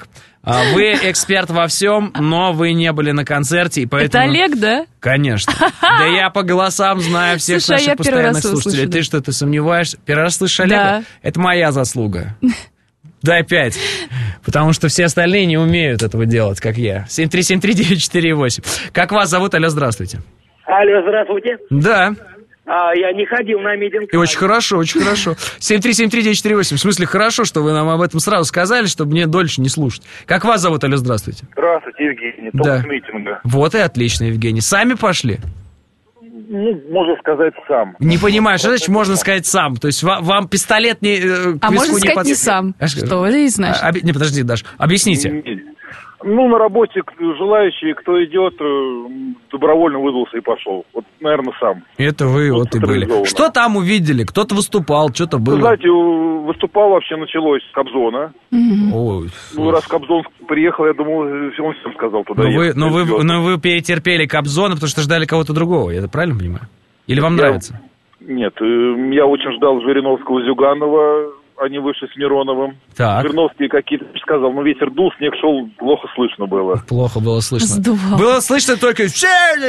А вы эксперт во всем, но вы не были на концерте, и поэтому... Это Олег, да? Конечно. Да я по голосам знаю всех Слушай, наших я первый постоянных раз его слушателей. слышу, Ты да. что, ты сомневаешься? Первый раз слышишь Олега? Да. Это моя заслуга. Дай пять. Потому что все остальные не умеют этого делать, как я. семь три семь три девять четыре восемь. Как вас зовут? Алло, здравствуйте. Алло, здравствуйте. Да. А, я не ходил на митинг. И очень хорошо, очень хорошо. семь три семь три девять четыре восемь. В смысле, хорошо, что вы нам об этом сразу сказали, чтобы мне дольше не слушать. Как вас зовут? Алло, здравствуйте. Здравствуйте, Евгений. Только Да. с митинга. Вот и отлично, Евгений. Сами пошли? Ну, можно сказать, сам. Не понимаю, что значит можно сказать сам? То есть вам, вам пистолет не, э, к А виску можно не сказать под- не сам. А Что ли, знаешь? А, оби- не, подожди, Даш, объясните. Ну, на работе к- желающие, кто идет, э, добровольно вызвался и пошел. Вот, наверное, сам. Это вы вот и были. централизованно. Что там увидели? Кто-то выступал, что-то Вы было. знаете, у- выступал вообще началось с Кобзона. Ой, Ну, раз Кобзон приехал, я думал, он всем сказал туда но вы, ехать. но, вы, но вы перетерпели Кобзона, потому что ждали кого-то другого. Я это правильно понимаю? Или вам Я- нравится? Нет, э, я очень ждал Жириновского, Зюганова. Они вышли с Мироновым. Так. Жириновский какие-то сказал, ну, ветер дул, снег шел, плохо слышно было. Плохо было слышно. Сдувал. Было слышно только... Вот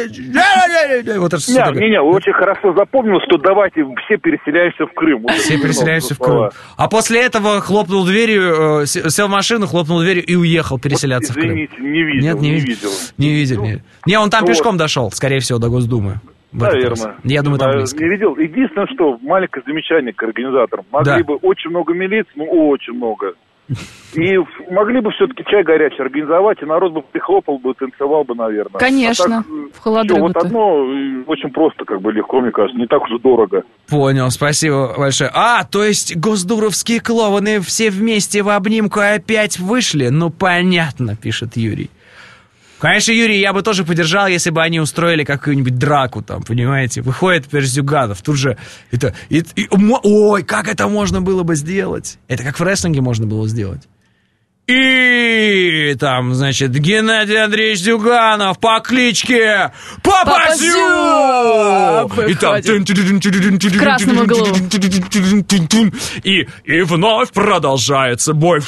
это что Не, такое? не, не, очень хорошо запомнил, что давайте все переселяемся в Крым. Вот Все это переселяемся в слова. Крым. А после этого хлопнул дверью, э, с- сел в машину, хлопнул дверью и уехал переселяться в Крым. Извините, не видел, Нет, не, не видел. видел. Не видел. Не, не, он там Вот. пешком дошел, скорее всего, до Госдумы. В этот раз. Наверное. Я думаю, там А, близко. Не видел. Единственное, что маленькое замечание к организаторам. Могли Да. бы очень много милиции, ну очень много. И ф- могли бы все-таки чай горячий организовать, и народ бы прихлопал бы, танцевал бы, наверное. Конечно, А так, в всё, холодрыгу-то. вот одно э, очень просто, как бы легко, мне кажется, не так уж и дорого. Понял, спасибо большое. А, то есть госдуровские клоуны все вместе в обнимку опять вышли? Ну, понятно, пишет Юрий. Конечно, Юрий, я бы тоже поддержал, если бы они устроили какую-нибудь драку там, понимаете? Выходит теперь Зюганов, тут же это... и- и- мо- ой, как это можно было бы сделать? Это как в рестлинге можно было сделать. И там, значит, Геннадий Андреевич Зюганов по кличке Папа Зю! И там... Красным углом. И, и вновь продолжается бой.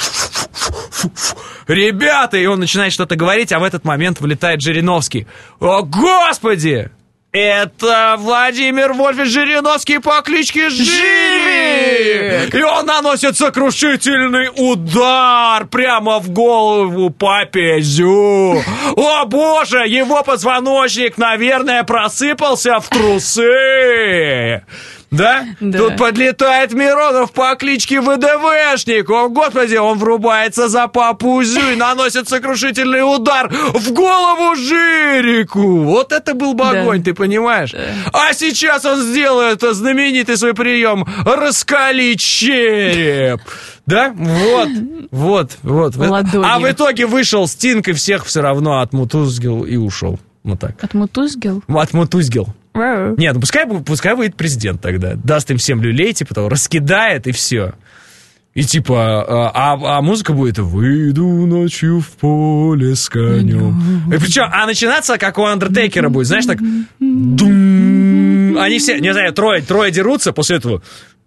Ребята, и он начинает что-то говорить, а в этот момент вылетает Жириновский. О, Господи! Это Владимир Вольфович Жириновский по кличке Живик! И он наносит сокрушительный удар прямо в голову папе Зю. О, боже, его позвоночник, наверное, просыпался в трусы. Да? Да. Тут подлетает Миронов по кличке ВДВшник. О, господи, он врубается за папу Зю и наносит сокрушительный удар в голову Жирику. Вот это был бы Да. огонь, ты понимаешь? А сейчас он сделает знаменитый свой прием «Раскали череп». Да? Вот, вот, вот. Ладонью. А в итоге вышел Стинг и всех все равно отмутузгил и ушел. Вот так. Отмутузгил? Отмутузгил. Нет, ну пускай, пускай будет президент тогда. Даст им всем люлей, типа того, раскидает и все. И типа, а, а музыка будет «Выйду ночью в поле с конем». И причем, а начинаться, как у Андертейкера будет, знаешь, так дум. Они все, не знаю, трое, трое дерутся, после этого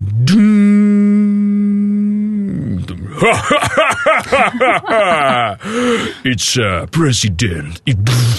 дум. Ха-ха-ха-ха-ха! It's a president. И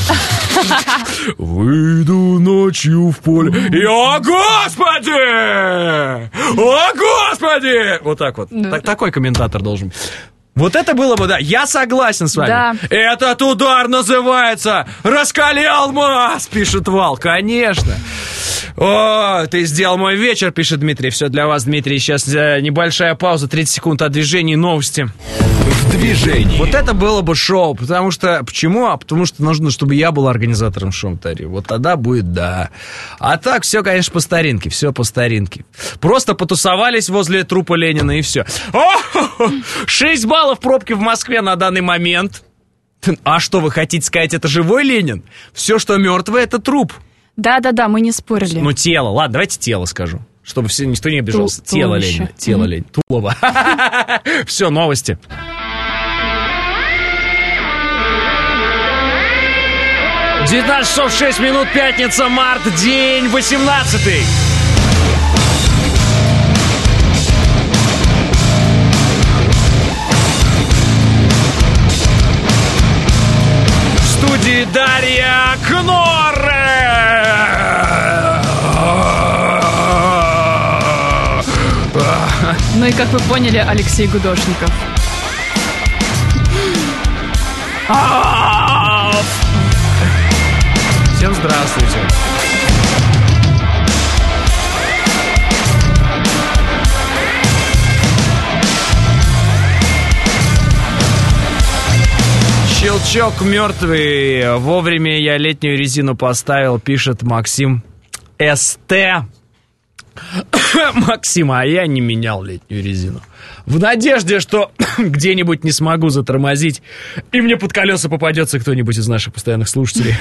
выйду ночью в поле. И, о, Господи! О, Господи! Вот так вот. Да. Так, такой комментатор должен быть. Вот это было бы, да, я согласен с вами. Да. Этот удар называется «Раскали алмаз», пишет Вал, конечно. О, ты сделал мой вечер, пишет Дмитрий. Все для вас, Дмитрий. Сейчас э, небольшая пауза, тридцать секунд от движения и новости. В движении. Вот это было бы шоу, потому что... Почему? А потому что нужно, чтобы я был организатором шоу Тари. Вот тогда будет да. А так все, конечно, по старинке. Все по старинке. Просто потусовались возле трупа Ленина и все. шесть баллов пробки в Москве на данный момент. А что, вы хотите сказать, это живой Ленин? Все, что мертвое, это труп. Да-да-да, мы не спорили. Ну, тело. Ладно, давайте тело скажу. Чтобы все, никто не обижался. Ту- тело туловище. Ленина. Тело Мгм. Ленина. Тулово. Все, новости. девятнадцать часов шесть минут, пятница, март, день восемнадцатый. и Дарья Кнорре. Ну и, как вы поняли, Алексей Гудошников. Всем здравствуйте. Щелчок мертвый. Вовремя я летнюю резину поставил, пишет Максим СТ. Максим, а я не менял летнюю резину. В надежде, что где-нибудь не смогу затормозить, и мне под колеса попадется кто-нибудь из наших постоянных слушателей.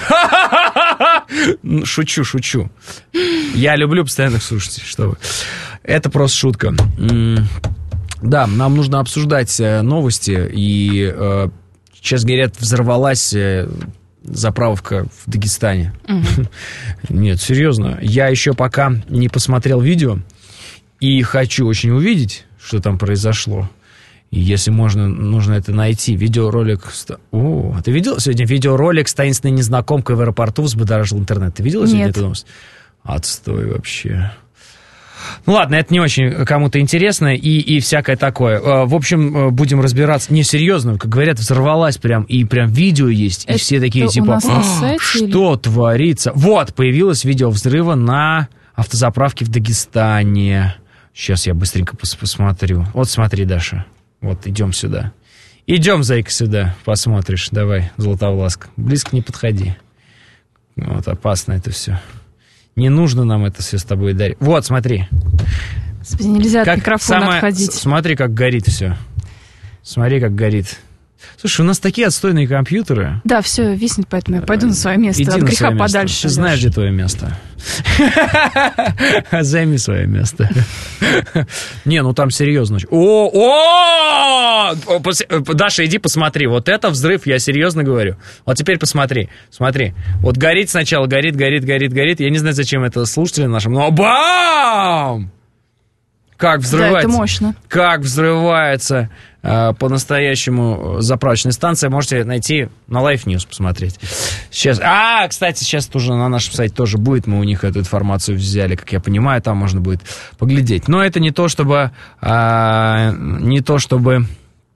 Шучу, шучу. Я люблю постоянных слушателей, что вы. Это просто шутка. Да, нам нужно обсуждать новости, и... Сейчас, говорят, взорвалась заправка в Дагестане. Угу. Нет, серьезно. Я еще пока не посмотрел видео и хочу очень увидеть, что там произошло. И если можно, нужно это найти. Видеоролик... О, ты видел сегодня видеоролик с таинственной незнакомкой в аэропорту взбудоражил интернет? Ты видела сегодня Нет. эту новость? Отстой вообще... Ну ладно, это не очень кому-то интересно и, и всякое такое. В общем, будем разбираться. Не, серьезно, как говорят, взорвалась прям, и прям видео есть. И это все такие типа, что или... творится? Вот, появилось видео взрыва на автозаправке в Дагестане. Сейчас я быстренько пос- посмотрю. Вот смотри, Даша. Вот, идем сюда. Идем, зайка, сюда. Посмотришь. Давай, Златовласка. Близко не подходи. Вот, опасно это все. Не нужно нам это все с тобой, Дарья. Вот, смотри. Господи, нельзя как от микрофона самое... отходить. Смотри, как горит все. Смотри, как горит. Слушай, у нас такие отстойные компьютеры. Да, все, виснет, поэтому я пойду на свое место. Иди от на греха свое место. подальше. Ты знаешь, где твое место. Займи свое место. Не, ну там серьезно. О, о! Даша, иди посмотри. Вот это взрыв, я серьезно говорю. Вот теперь посмотри. Смотри. Вот горит сначала, горит, горит, горит, горит. Я не знаю, зачем это слушатели нашим, но бам! Как взрывается. Да, это мощно. Как взрывается э, по-настоящему заправочная станция. Можете найти на Life News посмотреть. Сейчас. А, кстати, сейчас тоже на нашем сайте тоже будет. Мы у них эту информацию взяли, как я понимаю, там можно будет поглядеть. Но это не то, чтобы... Э, не то, чтобы...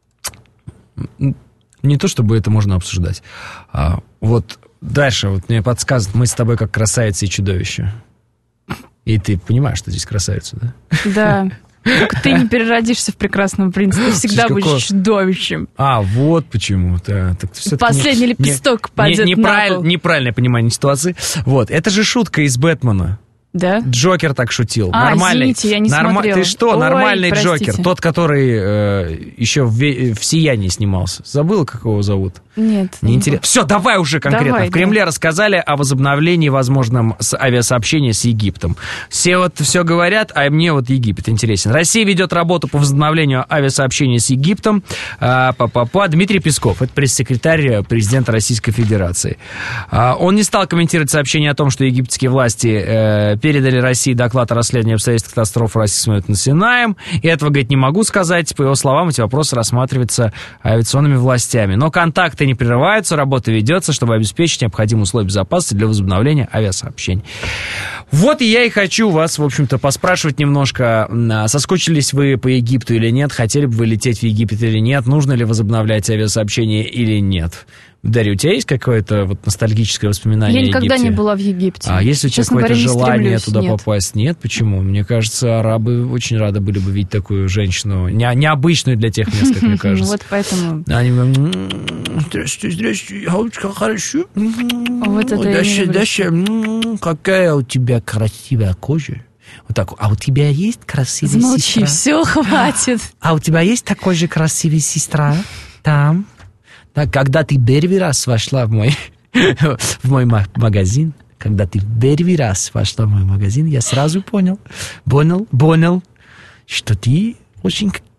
Не то, чтобы это можно обсуждать. А, вот дальше вот мне подсказывают, мы с тобой как красавица и чудовище. И ты понимаешь, что здесь красавица, да? Да. Только ты не переродишься в прекрасного принца. Ты всегда будешь какого... чудовищем. А, вот почему. Да, так последний не, лепесток не, падает не, неправиль, на пол. Неправильное понимание ситуации. Вот, это же шутка из Бэтмена. Да? Джокер так шутил. А, нормальный, извините, я не норма... смотрела. Ты что, Ой, нормальный простите. Джокер. Тот, который э, еще в, в «Сиянии» снимался. Забыла, как его зовут? Нет. Не интересно. Все, давай уже конкретно. Давай, в Кремле да. рассказали о возобновлении возможном авиасообщения с Египтом. Все вот все говорят, а мне вот Египет интересен. Россия ведет работу по возобновлению авиасообщения с Египтом. А, па-па-па. Дмитрий Песков, это пресс-секретарь президента Российской Федерации. А, он не стал комментировать сообщение о том, что египетские власти э, передали России доклад о расследовании обстоятельств катастрофы российским самолетом над Синаем. И этого, говорит, не могу сказать. По его словам, эти вопросы рассматриваются авиационными властями. Но контакты не прерываются, работа ведется, чтобы обеспечить необходимые условия безопасности для возобновления авиасообщений. Вот и я и хочу вас, в общем-то, поспрашивать немножко, соскучились вы по Египту или нет, хотели бы вы лететь в Египет или нет, нужно ли возобновлять авиасообщение или нет. Дарья, у тебя есть какое-то вот ностальгическое воспоминание о Египте? Я никогда не была в Египте. А есть у тебя какое-то говоря, желание туда нет. попасть? Нет? Почему? Мне кажется, арабы очень рады были бы видеть такую женщину, не, необычную для тех мест, как мне кажется. Вот поэтому... Они здрасте, здрасте, Галочка, хорошо. Вот это Даша, Даша, какая у тебя красивая кожа. Вот так. А у тебя есть красивая Замолчи, сестра? все, хватит. А у тебя есть такой же красивая сестра? Там? Да, когда ты первый раз вошла в мой, в мой магазин, когда ты первый раз вошла в мой магазин, я сразу понял, понял, понял, что ты очень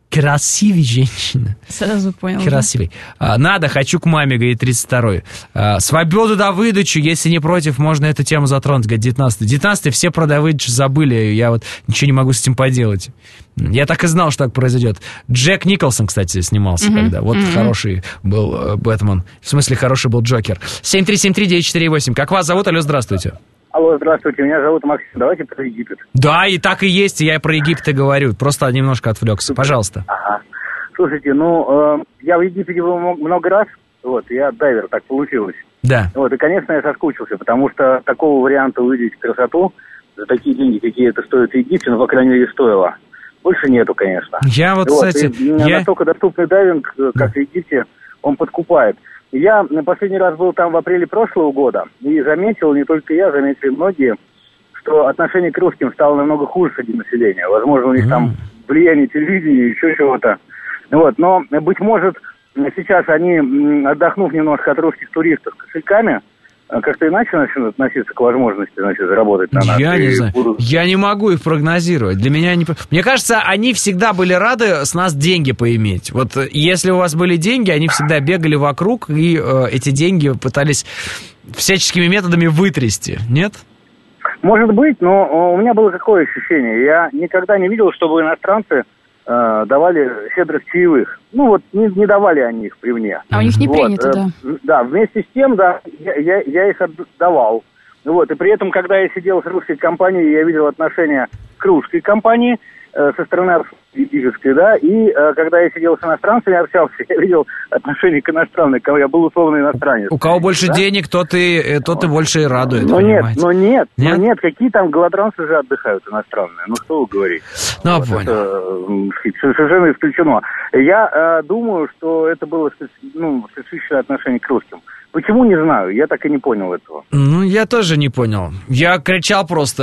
Красивый женщина. Сразу понял. Красивый. А, надо, хочу к маме, говорит тридцать второй. А, свободу Давыдовичу, если не против, можно эту тему затронуть, говорит девятнадцатый. девятнадцатый все про Давыдовича забыли, я вот ничего не могу с этим поделать. Я так и знал, что так произойдет. Джек Николсон, кстати, снимался mm-hmm. когда. Вот mm-hmm. хороший был э, Бэтмен. В смысле, хороший был Джокер. семь три семь три девять четыре восемь. Как вас зовут? Алло, здравствуйте. Алло, здравствуйте, меня зовут Максим. Давайте про Египет. Да, и так и есть, я про Египет и говорю. Просто немножко отвлекся. Пожалуйста. Ага. Слушайте, ну, э, я в Египете был много раз. Вот, я дайвер, так получилось. Да. Вот, и, конечно, я соскучился, потому что такого варианта увидеть красоту за такие деньги, какие это стоит в Египте, ну, по крайней мере, стоило. Больше нету, конечно. Я вот, вот кстати... И я... настолько доступный дайвинг, как в Египте, он подкупает. Я на последний раз был там в апреле прошлого года, и заметил, не только я, заметили многие, что отношение к русским стало намного хуже среди населения. Возможно, у них mm. там влияние телевидения, еще чего-то. Вот. Но, быть может, сейчас они, отдохнув немножко от русских туристов с кошельками, как-то иначе начнут относиться к возможности, значит, заработать на нас. Я не знаю. Будут... Я не могу их прогнозировать. Для меня не... Мне кажется, они всегда были рады с нас деньги поиметь. Вот если у вас были деньги, они всегда бегали вокруг и э, эти деньги пытались всяческими методами вытрясти. Нет? Может быть, но у меня было какое ощущение. Я никогда не видел, чтобы иностранцы э, давали щедрость чаевых. Ну вот, не, не давали они их при мне. А у них не вот, принято, э, да. Да, вместе с тем, да, я, я, я их отдавал. Вот, и при этом, когда я сидел с русской компанией, я видел отношение к русской компании э, со стороны египетской, да, и э, когда я сидел с иностранцами, общался, я видел отношение к иностранной, когда я был условно иностранец. У кого больше да? денег, тот и, тот и больше и радует, но понимаете? нет, но нет, нет, но нет, какие там голодранцы же отдыхают иностранные, ну что вы говорите? Ну, вот понял. Это совершенно исключено. Я э, думаю, что это было ну, специфичное отношение к русским. Почему, не знаю, я так и не понял этого. Ну, я тоже не понял. Я кричал просто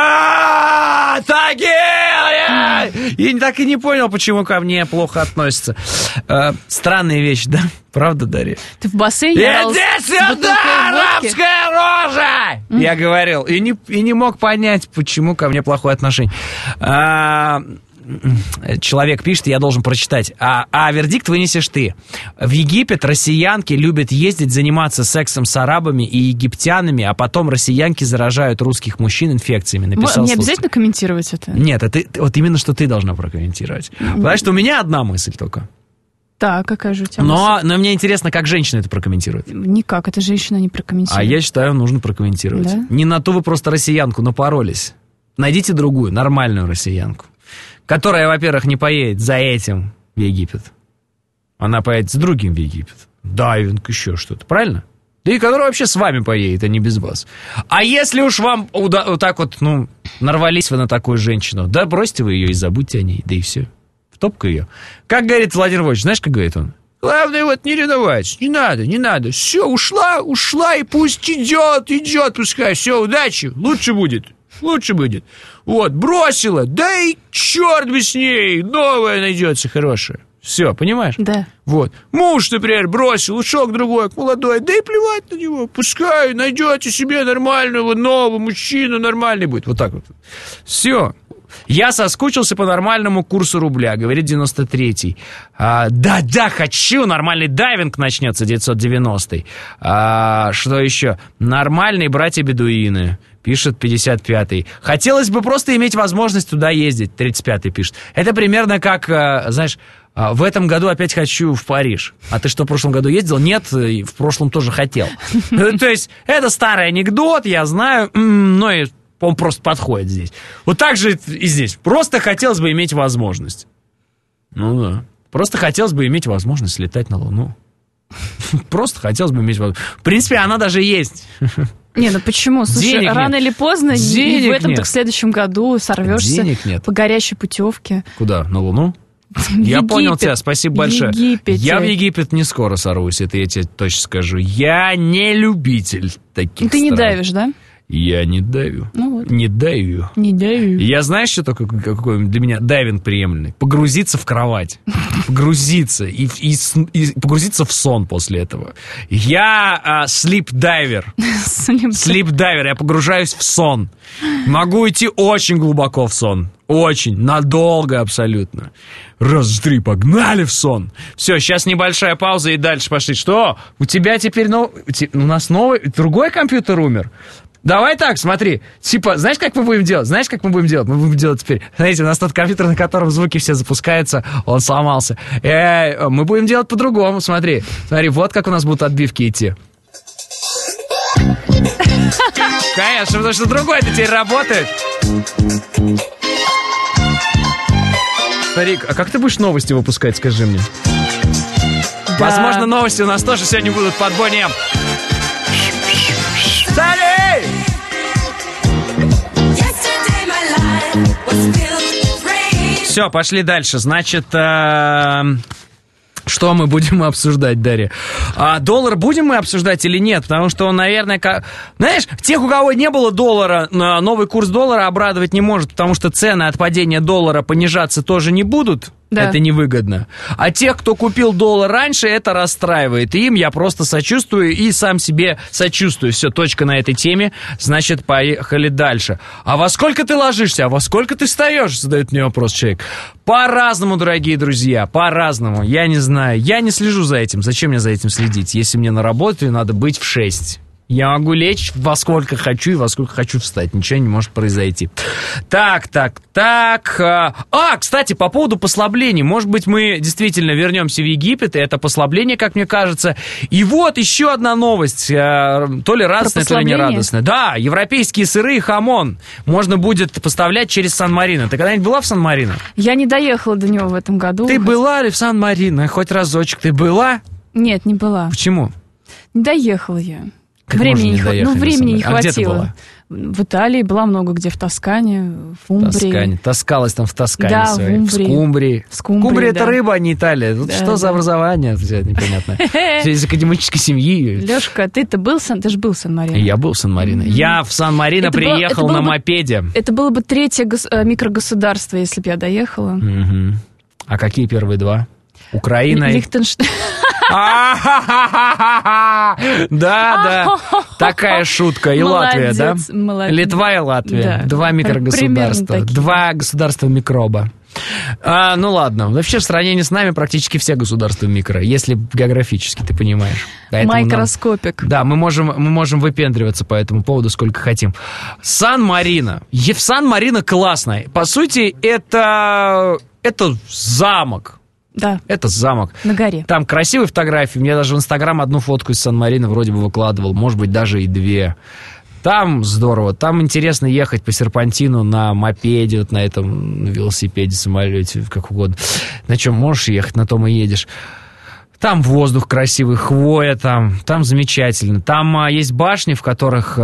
«Тагил!» И так и не понял, почему ко мне плохо относятся. Странные вещи, да? Правда, Дарья? Ты в бассейне орал с «Иди сюда, арабская рожа!» Я говорил. И не, и не мог понять, почему ко мне плохое отношение. А... Человек пишет, я должен прочитать. А, а вердикт вынесешь ты. В Египет россиянки любят ездить заниматься сексом с арабами и египтянами, а потом россиянки заражают русских мужчин инфекциями. Написал не обязательно комментировать это? Нет, это, вот именно что ты должна прокомментировать. Mm-hmm. Потому что у меня одна мысль только. Так, какая же у тебя но, мысль? Но мне интересно, как женщина это прокомментирует. Никак, эта женщина не прокомментирует. А я считаю, нужно прокомментировать. Да? Не на то вы просто россиянку напоролись. Найдите другую, нормальную россиянку. Которая, во-первых, не поедет за этим в Египет. Она поедет с другим в Египет. Дайвинг, еще что-то. Правильно? Да и которая вообще с вами поедет, а не без вас. А если уж вам уда- вот так вот, ну, нарвались вы на такую женщину, да бросьте вы ее и забудьте о ней, да и все. В топку ее. Как говорит Владимир Владимирович, знаешь, как говорит он? Главное вот не ревновать, не надо, не надо. Все, ушла, ушла, и пусть идет, идет, пускай. Все, удачи, лучше будет. Лучше будет. Вот, бросила, да и черт бы с ней, новая найдется хорошая. Все, понимаешь? Да. Вот. Муж, например, бросил, ушел к другой, к молодой, да и плевать на него. Пускай найдете себе нормального, нового мужчину, нормальный будет. Вот так вот. Все. Я соскучился по нормальному курсу рубля, говорит девяносто третий. А, да-да, хочу, нормальный дайвинг начнется, девятьсот девяностый. А, что еще? Нормальные братья-бедуины, пишет пятьдесят пятый. Хотелось бы просто иметь возможность туда ездить, тридцать пятый пишет. Это примерно как, знаешь, в этом году опять хочу в Париж. А ты что, в прошлом году ездил? Нет, в прошлом тоже хотел. То есть, это старый анекдот, я знаю, но и он просто подходит здесь. Вот так же и здесь. Просто хотелось бы иметь возможность. Ну да. Просто хотелось бы иметь возможность летать на Луну. Просто хотелось бы иметь возможность. В принципе, она даже есть. Не, ну почему? Слушай, денег рано нет. или поздно, денег и в этом, нет. так в следующем году сорвешься денег нет. по горящей путевке. Куда? На Луну? Я Египет. понял тебя, спасибо большое. Египете. Я в Египет не скоро сорвусь, это я тебе точно скажу. Я не любитель таких Ты стран. не давишь, да? Я не давлю. Ну вот. Не даю. Не даю. Я знаешь, что такое, какой для меня дайвинг приемлемый? Погрузиться в кровать. Погрузиться. И, и, и погрузиться в сон после этого. Я слип-дайвер. Слип-дайвер. Я погружаюсь в сон. Могу идти очень глубоко в сон. Очень, надолго абсолютно. Раз, три, погнали в сон. Все, сейчас небольшая пауза и дальше пошли. Что? У тебя теперь нов... у нас новый, другой компьютер умер? Давай так, смотри. Типа, знаешь, как мы будем делать? Знаешь, как мы будем делать? Мы будем делать теперь... Знаете, у нас тот компьютер, на котором звуки все запускаются, он сломался. Э, мы будем делать по-другому, смотри. Смотри, вот как у нас будут отбивки идти. Конечно, потому что другой-то теперь работает. Смотри, а как ты будешь новости выпускать, скажи мне? Да. Возможно, новости у нас тоже сегодня будут под Бонни Эм. Смотри! Все, пошли дальше. Значит, э, что мы будем обсуждать, Дарья? А доллар будем мы обсуждать или нет? Потому что он, наверное, как... знаешь, тех, у кого не было доллара, новый курс доллара обрадовать не может, потому что цены от падения доллара понижаться тоже не будут. Да. Это невыгодно. А тех, кто купил доллар раньше, это расстраивает. И им я просто сочувствую и сам себе сочувствую. Все, точка на этой теме. Значит, поехали дальше. А во сколько ты ложишься? А во сколько ты встаешь? Задает мне вопрос человек. По-разному, дорогие друзья, по-разному. Я не знаю. Я не слежу за этим. Зачем мне за этим следить? Если мне на работе надо быть в шесть. Я могу лечь во сколько хочу и во сколько хочу встать. Ничего не может произойти. Так, так, так. А, кстати, по поводу послаблений. Может быть, мы действительно вернемся в Египет, и это послабление, как мне кажется. И вот еще одна новость. То ли радостная, то ли не радостная. Да, европейские сыры и хамон можно будет поставлять через Сан-Марино. Ты когда-нибудь была в Сан-Марино? Я не доехала до него в этом году. Ты была ли в Сан-Марино? Хоть разочек ты была? Нет, не была. Почему? Не доехала я. Как времени не, хва... ну, времени не а хватило. Где ты была? В Италии была много где, в Тоскане, в Умбрии. Тоскане. Таскалась там в Тоскане да, своей. В Умбрии. В Скумбрии. В Скумбрии, Скумбрия да. Это рыба, а не Италия. Тут да, что да. за образование? Непонятно. Из академической семьи. Лешка, ты-то был, ты же был в Сан-Марино. Я был в Сан-Марино. Mm-hmm. Я в Сан-Марино это приехал было, на бы, мопеде. Это было бы третье гос- микрогосударство, если бы я доехала. Mm-hmm. А какие первые два? Украина и... Лихтенштейн. Да, да. Такая шутка. И Латвия, да? Литва и Латвия. Два микрогосударства. Два государства микроба. А, ну ладно, вообще в сравнении с нами практически все государства микро, если географически, ты понимаешь. Майкроскопик. Нам, да, мы можем, мы можем выпендриваться по этому поводу сколько хотим. Сан-Марино. В Сан-Марино классно. По сути, это, это замок. Да. Это замок. На горе. Там красивые фотографии. Мне даже в Инстаграм одну фотку из Сан-Марино вроде бы выкладывал. Может быть, даже и две. Там здорово. Там интересно ехать по серпантину на мопеде, вот на этом велосипеде, самолете, как угодно. На чем можешь ехать, на том и едешь. Там воздух красивый, хвоя там, там замечательно. Там а, есть башни, в которых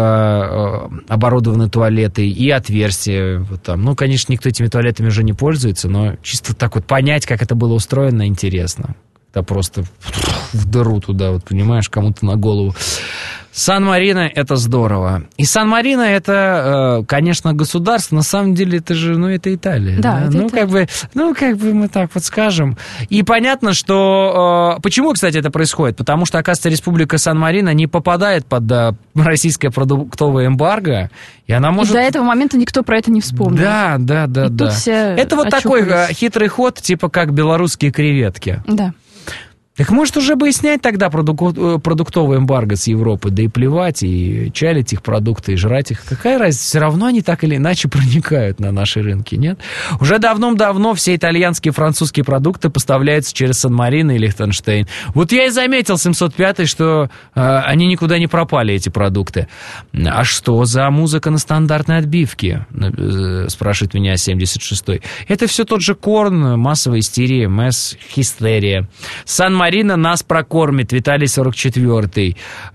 а, оборудованы туалеты и отверстия. Вот там. Ну, конечно, никто этими туалетами уже не пользуется, но чисто так вот понять, как это было устроено, интересно. Это просто в дыру туда, вот понимаешь, кому-то на голову. Сан-Марино — это здорово. И Сан-Марино — это, конечно, государство. На самом деле, это же, ну, это Италия. Да, да? Это ну, Италия. как бы, ну, как бы мы так вот скажем. И понятно, что... Почему, кстати, это происходит? Потому что, оказывается, Республика Сан-Марино не попадает под российское продуктовое эмбарго, и она может... И до этого момента никто про это не вспомнил. Да, да, да, и да. Тут все это вот очухались. Такой хитрый ход, типа как белорусские креветки. Да. Так может уже бы и снять тогда продук- продуктовое эмбарго с Европы, да и плевать, и чалить их продукты, и жрать их. Какая разница? Все равно они так или иначе проникают на наши рынки, нет? Уже давным-давно все итальянские и французские продукты поставляются через Сан-Марино и Лихтенштейн. Вот я и заметил семьсот пятый, что э, они никуда не пропали, эти продукты. А что за музыка на стандартной отбивке? Э, спрашивает меня семьдесят шестой. Это все тот же корн, массовая истерия, масс-хистерия. Сан-Марино Марина нас прокормит, Виталий сорок четвёртый.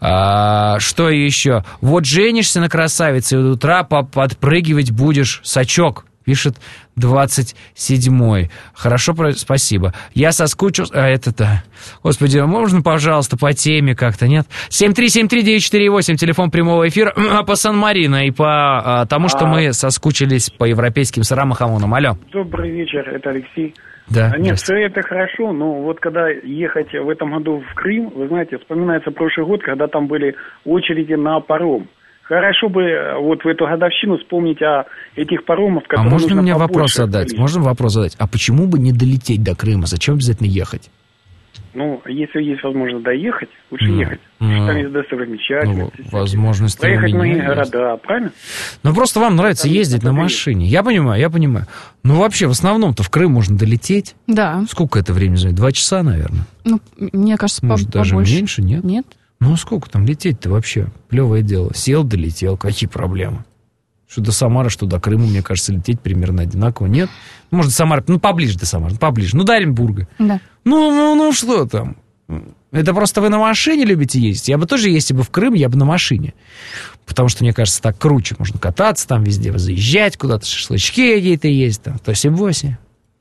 А, что еще? Вот женишься на красавице, и до утра подпрыгивать будешь, сачок, пишет двадцать седьмой. Хорошо, спасибо. Я соскучился... А, это-то... Господи, можно, пожалуйста, по теме как-то, нет? семь три семь три девять четыре восемь, телефон прямого эфира. По Сан-Марино и по а, тому, что а... мы соскучились по европейским сырам и хамонам. Алло. Добрый вечер, это Алексей. Да, Нет, все это хорошо, но вот когда ехать в этом году в Крым, вы знаете, вспоминается прошлый год, когда там были очереди на паром. Хорошо бы вот в эту годовщину вспомнить о этих паромах, А которые можно нужно мне вопрос побольше задать? количество. Можно вопрос задать? А почему бы не долететь до Крыма? Зачем обязательно ехать? Ну, если есть возможность доехать, лучше Ну, ехать. ну, Потому что там есть достопримечательности. Ну, возможности Поехать у в меня многие есть. города, правильно? Ну, просто вам нравится ездить на машине. Я понимаю, я понимаю. Ну, вообще, в основном-то в Крым можно долететь. Да. Сколько это времени займет? Два часа, наверное. Ну, мне кажется, Может, по- даже побольше. меньше, нет? Нет. Ну, сколько там лететь-то вообще? Плевое дело. Сел, долетел. Какие проблемы? Что до Самары, что до Крыма, мне кажется, лететь примерно одинаково. Нет? Может, до Самары, ну, поближе до Самары, поближе. Ну, до Оренбурга. Да. Ну, ну, ну, что там? Это просто вы на машине любите ездить? Я бы тоже, если бы в Крым, я бы на машине. Потому что, мне кажется, так круче. Можно кататься там везде, заезжать куда-то, шашлычки какие-то есть, там, то семь восемь.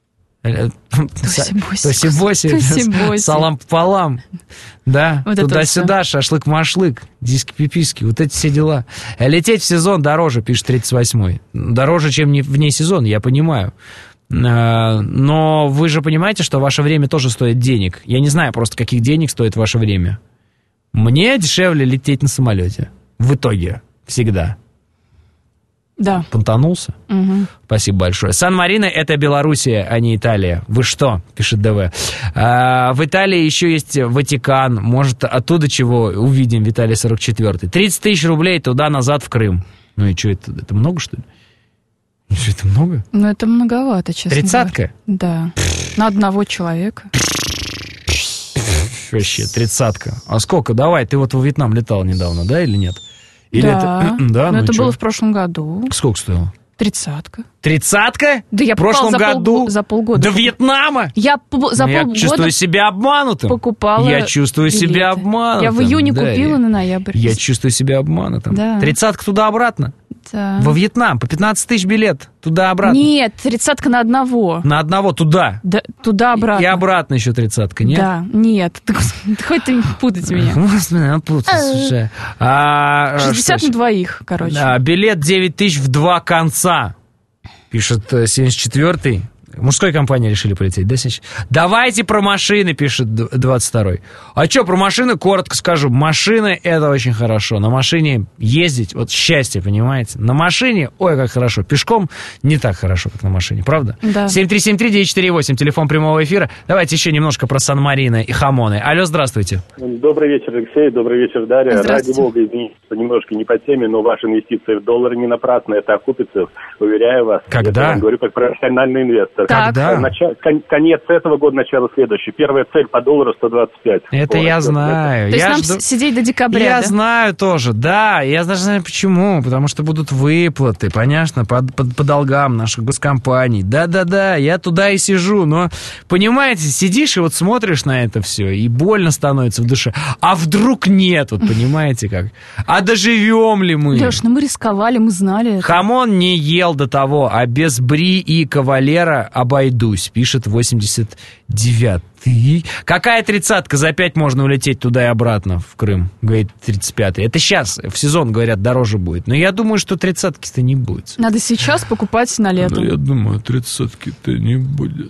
Тоси-боси. Салам пополам. Да, Вот это туда-сюда, шашлык-машлык, диски-пиписки, вот эти все дела. А лететь в сезон дороже, пишет тридцать восьмой. Дороже, чем не вне сезона, я понимаю. А, но вы же понимаете, что ваше время тоже стоит денег. Я не знаю просто, каких денег стоит ваше время. Мне дешевле лететь на самолете. В итоге. Всегда. Да. Понтанулся? Угу. Спасибо большое. Сан-Марино — это Белоруссия, а не Италия. Вы что? Пишет ДВ. А, в Италии еще есть Ватикан. Может, оттуда чего увидим, Виталий сорок четвёртый. тридцать тысяч рублей туда-назад в Крым. Ну и что, это, это много, что ли? Ну что, это много? Ну, это многовато, честно Тридцатка? говоря. Да. На одного человека. Вообще, тридцатка. А сколько? Давай, ты вот во Вьетнам летал недавно, да, или нет? Или Да. это... да, Но ну это и чё? было в прошлом году. Сколько стоило? Тридцатка. Тридцатка? Да я В прошлом покупала за году? полго- за полгода. До Вьетнама? Я по- за Ну, я полгода чувствую себя обманутым. покупала Я чувствую билеты. себя обманутым. Я в июне Да, купила я- на ноябрь. Я чувствую себя обманутым. Да. Тридцатка туда-обратно? Да. Во Вьетнам по пятнадцать тысяч билет. Туда-обратно. Нет, тридцатка на одного. На одного туда. Да, туда-обратно. И обратно еще тридцатка, нет? Да, нет. Ты, ты хоть ты не путать меня. Господи, я путаюсь уже. А, шестьдесят что на ж- двоих, короче. Да, билет девять тысяч в два конца. Пишет э, семьдесят четвёртый. Мужской компании решили полететь, да, сейчас? Давайте про машины, пишет д- двадцать второй. А что, про машины, коротко скажу. Машины — это очень хорошо. На машине ездить, вот счастье, понимаете? На машине, ой, как хорошо. Пешком не так хорошо, как на машине, правда? Да. семь три семь три девять четыре восемь, телефон прямого эфира. Давайте еще немножко про Сан-Марино и хамоны. Алло, здравствуйте. Добрый вечер, Алексей. Добрый вечер, Дарья. Ради Здравствуйте. бога, извините, что немножко не по теме, но ваши инвестиции в доллары не напрасны. Это окупится, уверяю вас. Когда? Я вам говорю как профессиональный инвестор. Так. Когда? Начало- кон- конец этого года, начало следующего. Первая цель по доллару сто двадцать пять. Это Вот, я это- знаю. То есть я нам жду- с- сидеть до декабря, Я да? знаю тоже, да. Я даже знаю почему. Потому что будут выплаты, понятно, по, по, по долгам наших госкомпаний. Да-да-да, я туда и сижу. Но, понимаете, сидишь и вот смотришь на это все, и больно становится в душе. А вдруг нет, вот понимаете как? А доживем ли мы? Леш, ну мы рисковали, мы знали. это. Хамон не ел до того, а без бри и кавалера обойдусь, пишет восемьдесят девятый. Какая тридцатка? За пять можно улететь туда и обратно в Крым, говорит тридцать пятый. Это сейчас, в сезон, говорят, дороже будет. Но я думаю, что тридцатки-то не будет. Надо сейчас покупать на лето. Ну, я думаю, тридцатки-то не будет.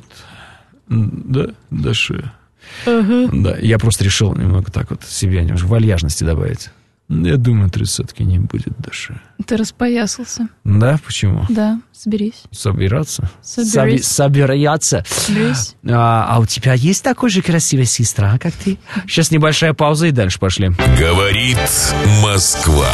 М, Да, Даша? Ага. Да, я просто решил немного так вот себе немножко вальяжности добавить. Я думаю, тридцатки не будет, Даша. Ты распоясался. Да, почему? Да, соберись. Собираться? Соберись. Соби- Собираться. Соберись. А, а у тебя есть такой же красивая сестра, как ты? Сейчас небольшая пауза и дальше пошли. Говорит Москва.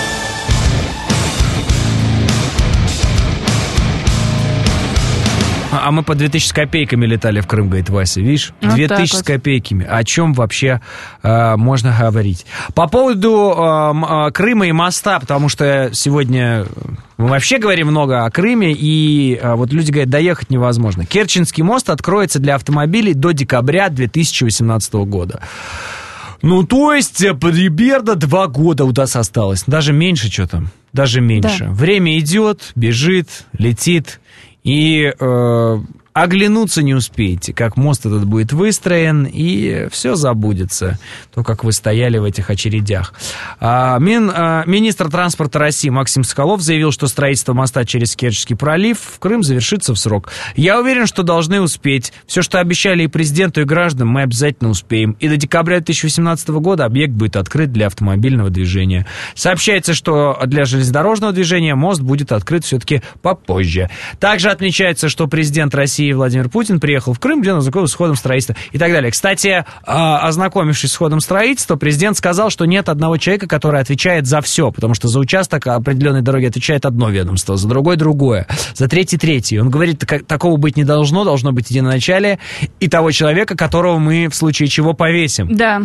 А а мы по две тысячи с копейками летали в Крым, говорит Вася. Видишь? Вот две так тысячи вот. с копейками. О чем вообще э, можно говорить? По поводу э, м- э, Крыма и моста, потому что сегодня мы вообще говорим много о Крыме, и э, вот люди говорят, доехать невозможно. Керченский мост откроется для автомобилей до декабря две тысячи восемнадцатого года. Ну, то есть, э, примерно два года у нас осталось. Даже меньше что-то. Даже меньше. Да. Время идет, бежит, летит. И э, оглянуться не успеете, как мост этот будет выстроен, и все забудется, то, как вы стояли в этих очередях. А, мин, а, министр транспорта России Максим Соколов заявил, что строительство моста через Керченский пролив в Крым завершится в срок. Я уверен, что должны успеть. Все, что обещали и президенту, и гражданам, мы обязательно успеем. И до декабря две тысячи восемнадцатого года объект будет открыт для автомобильного движения. Сообщается, что для железнодорожного движения мост будет открыт все-таки попозже. Также отмечается, что президент России Владимир Путин приехал в Крым, где он ознакомился с ходом строительства и так далее. Кстати, ознакомившись с ходом строительства, президент сказал, что нет одного человека, который отвечает за все, потому что за участок определенной дороги отвечает одно ведомство, за другой другое, за третий третий. Он говорит, такого быть не должно, должно быть единоначалие и того человека, которого мы в случае чего повесим. Да.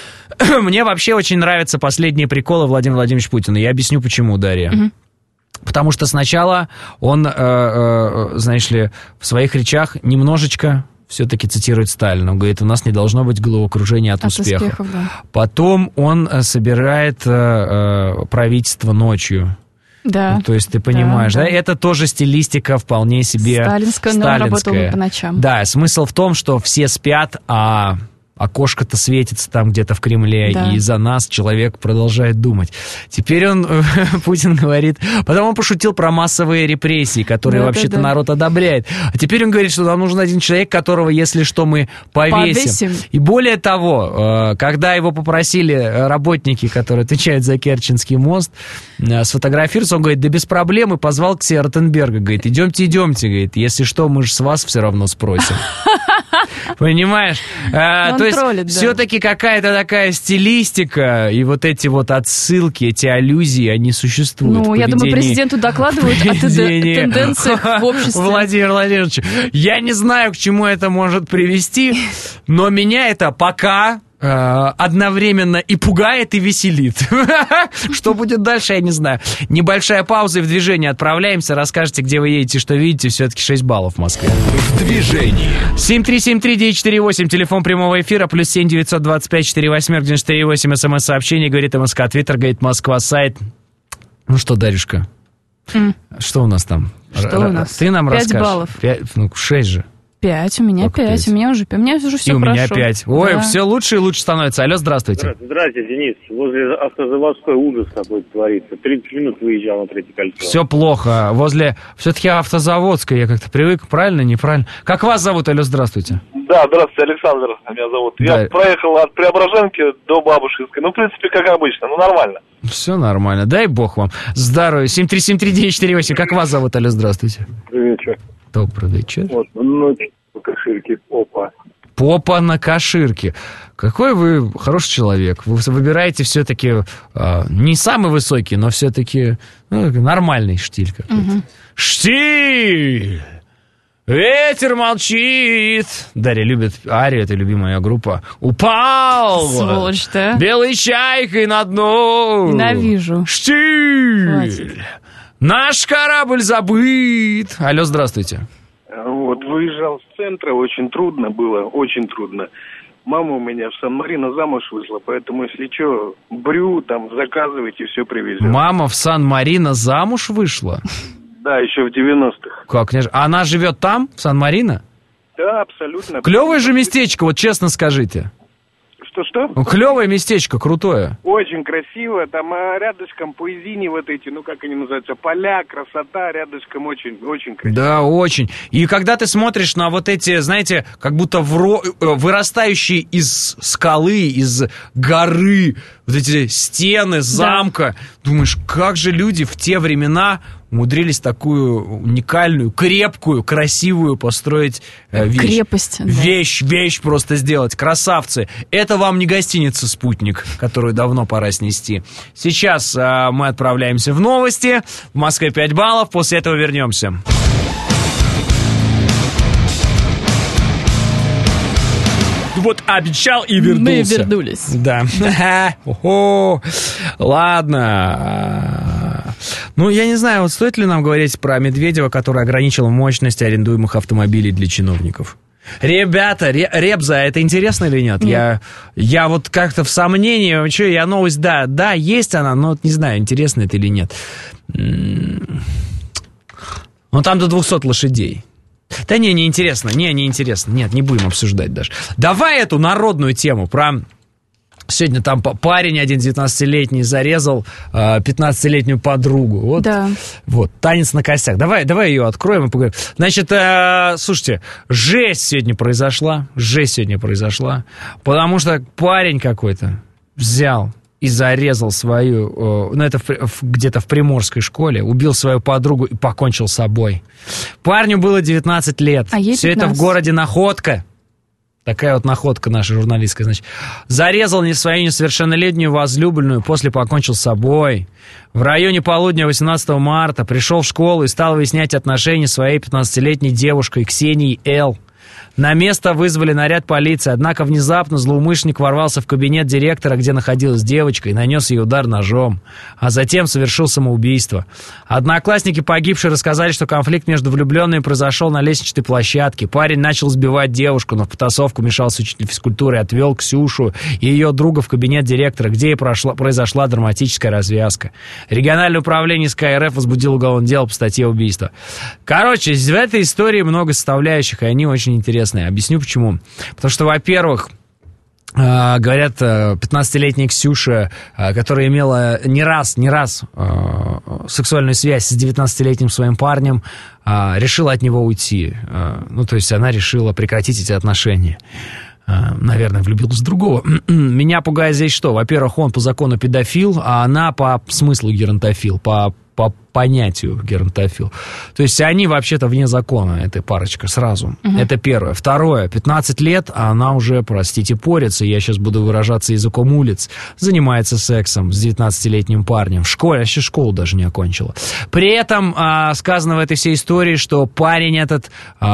Мне вообще очень нравятся последние приколы Владимира Владимировича Путина. Я объясню, почему, Дарья. Угу. Потому что сначала он, э, э, знаешь ли, в своих речах немножечко все-таки цитирует Сталина. Он говорит, у нас не должно быть головокружения от, от успеха. Успехов, да. Потом он собирает э, э, правительство ночью. Да. Ну, то есть ты понимаешь, да, да? да? Это тоже стилистика вполне себе сталинская. Сталинская. Но он работал по ночам. Да, смысл в том, что все спят, а... окошко-то светится там где-то в Кремле, да. И за нас человек продолжает думать. Теперь он, Путин говорит, потом он пошутил про массовые репрессии, которые да, вообще-то да, да. народ одобряет. А теперь он говорит, что нам нужен один человек, которого, если что, мы повесим. повесим. И более того, когда его попросили работники, которые отвечают за Керченский мост, сфотографироваться, он говорит, да без проблем, и позвал к себе Ротенберга, говорит, идемте, идемте, говорит, если что, мы же с вас все равно спросим. Понимаешь? А, то есть троллит, да. Все-таки какая-то такая стилистика и вот эти вот отсылки, эти аллюзии, они существуют. Ну, я думаю, президенту докладывают о тенденциях в обществе. Владимир Владимирович, я не знаю, к чему это может привести, но меня это пока... одновременно и пугает, и веселит. Что будет дальше, я не знаю. Небольшая пауза, и в движение отправляемся. Расскажите, где вы едете, что видите. Все-таки шесть баллов в Москве. В движении. семь три семь три девять четыре восемь, телефон прямого эфира, плюс семь девятьсот двадцать пять четыре восемь девяносто четыре восемь, смс-сообщение, говорит МСК, Твиттер, говорит Москва, сайт. Ну что, Дарюшка, mm. что у нас там? Что Р- у нас? Ты нам пять расскажешь. баллов. пять, ну, шесть же. Пять, у меня пять, пять, у меня уже, у меня уже все и у хорошо. меня пять. Ой, да. Все лучше и лучше становится. Алло, здравствуйте. Здравствуйте, Денис. Возле автозаводской ужас какой-то творится. тридцать минут выезжал на Третье кольцо. Все плохо. Возле, все-таки автозаводской, я как-то привык, правильно, неправильно. Как вас зовут, алло, здравствуйте? Да, здравствуйте, Александр меня зовут. Да. Я проехал от Преображенки до Бабушкинской. Ну, в принципе, как обычно, ну, нормально. Все нормально, дай бог вам здоровья. семь три семь три девять четыре восемь, как вас зовут, алло, здравствуйте? Добрый вечер. Добрый вечер. Вот, ночь. Каширки, попа. Попа на Каширке. Какой вы хороший человек. Вы выбираете все-таки э, не самый высокий, но все-таки ну, нормальный штиль какой-то. Угу. Штиль! Ветер молчит. Дарья любит Арию, это любимая группа. Упал! Сволочь, да? Белой чайкой на дно. Ненавижу. Штиль! Хватит. Наш корабль забыт. Алло, здравствуйте. Вот, выезжал с центра, очень трудно было, очень трудно. Мама у меня в Сан-Марино замуж вышла, поэтому, если что, брю, там, заказывайте, все привезет. Мама в Сан-Марино замуж вышла? Да, еще в девяностых. Как? Она живет там, в Сан-Марино? Да, абсолютно. Клевое же местечко, вот честно скажите. Что-что? Ну, клевое местечко, крутое. Очень красиво, там а, рядышком поэзини вот эти, ну как они называются, поля, красота, рядышком очень, очень красиво. Да, очень. И когда ты смотришь на вот эти, знаете, как будто вро... вырастающие из скалы, из горы, вот эти стены замка, да. Думаешь, как же люди в те времена умудрились такую уникальную, крепкую, красивую построить э, вещь. Крепость. Да. Вещь, вещь просто сделать. Красавцы. Это вам не гостиница «Спутник», которую давно пора снести. Сейчас э, мы отправляемся в новости. В Москве пять баллов. После этого вернемся. Вот обещал и вернулся. Мы вернулись. Да. Ладно. Ну, я не знаю, вот стоит ли нам говорить про Медведева, который ограничил мощность арендуемых автомобилей для чиновников. Ребята, Ребза, это интересно или нет? нет. Я, я вот как-то в сомнении, что я новость, да, да, есть она, но не знаю, интересно это или нет. Ну, там до двухсот лошадей. Да не, неинтересно, не, неинтересно. Нет, не будем обсуждать даже. Давай эту народную тему про... Сегодня там парень один девятнадцатилетний зарезал э, пятнадцатилетнюю подругу. Вот, да. Вот, танец на костях. Давай, давай ее откроем и поговорим. Значит, э, слушайте, жесть сегодня произошла. Жесть сегодня произошла. Потому что парень какой-то взял и зарезал свою, э, ну это в, в, где-то в приморской школе, убил свою подругу и покончил с собой. Парню было девятнадцать лет. А ей Все это в городе Находка. Такая вот находка наша журналистская, значит. Зарезал не свою несовершеннолетнюю возлюбленную, после покончил с собой. В районе полудня восемнадцатого марта пришел в школу и стал выяснять отношения своей пятнадцатилетней девушкой Ксенией Л. На место вызвали наряд полиции, однако внезапно злоумышленник ворвался в кабинет директора, где находилась девочка, и нанес ей удар ножом, а затем совершил самоубийство. Одноклассники погибшей рассказали, что конфликт между влюбленными произошел на лестничной площадке. Парень начал сбивать девушку, но в потасовку мешался учитель физкультуры и отвел Ксюшу и ее друга в кабинет директора, где и прошла, произошла драматическая развязка. Региональное управление СК РФ возбудило уголовное дело по статье убийства. Короче, в этой истории много составляющих, и они очень интересные. Объясню почему. Потому что, во-первых, э, говорят, пятнадцатилетняя Ксюша, э, которая имела не раз, не раз э, сексуальную связь с девятнадцатилетним своим парнем, э, решила от него уйти. Э, ну, то есть она решила прекратить эти отношения. Наверное, влюбилась в другого. Меня пугает здесь что? Во-первых, он по закону педофил, а она по смыслу геронтофил, по, по понятию геронтофил. То есть они вообще-то вне закона, эта парочка, сразу. Угу. Это первое. Второе. пятнадцать лет, а она уже, простите, порется, я сейчас буду выражаться языком улиц, занимается сексом с девятнадцатилетним парнем. В школе, вообще школу даже не окончила. При этом а, сказано в этой всей истории, что парень этот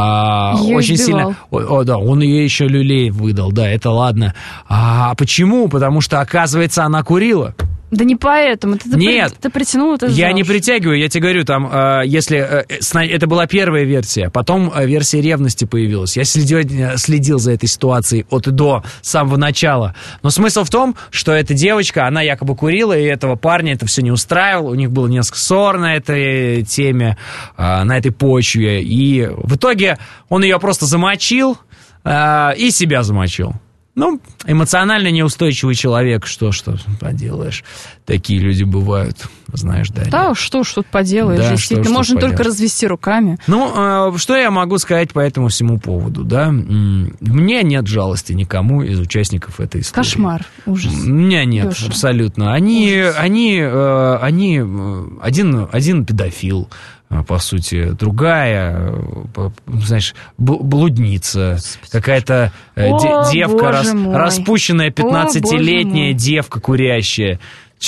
а, очень сильно... О, о, да, он ей еще люлей выдал, да, это ладно. А почему? Потому что, оказывается, она курила. Да не поэтому. Ты, Нет, ты притянул это я за не уши. притягиваю, я тебе говорю, там, э, если э, это была первая версия, потом э, версия ревности появилась. Я следил, следил за этой ситуацией от и до, с самого начала. Но смысл в том, что эта девочка, она якобы курила, и этого парня это все не устраивало. У них было несколько ссор на этой теме, э, на этой почве. И в итоге он ее просто замочил э, и себя замочил. Ну, эмоционально неустойчивый человек, что, что поделаешь. Такие люди бывают, знаешь, да. Да, что ж тут поделаешь, да, действительно. что, Можно что только поделаешь. развести руками. Ну, э, что я могу сказать по этому всему поводу, да? Мне нет жалости никому из участников этой истории. Кошмар, ужас. У меня нет, Леша. абсолютно. Они, они, э, они, один, один педофил, по сути, другая, знаешь, блудница, какая-то О, девка, рас, распущенная пятнадцатилетняя О, девка курящая.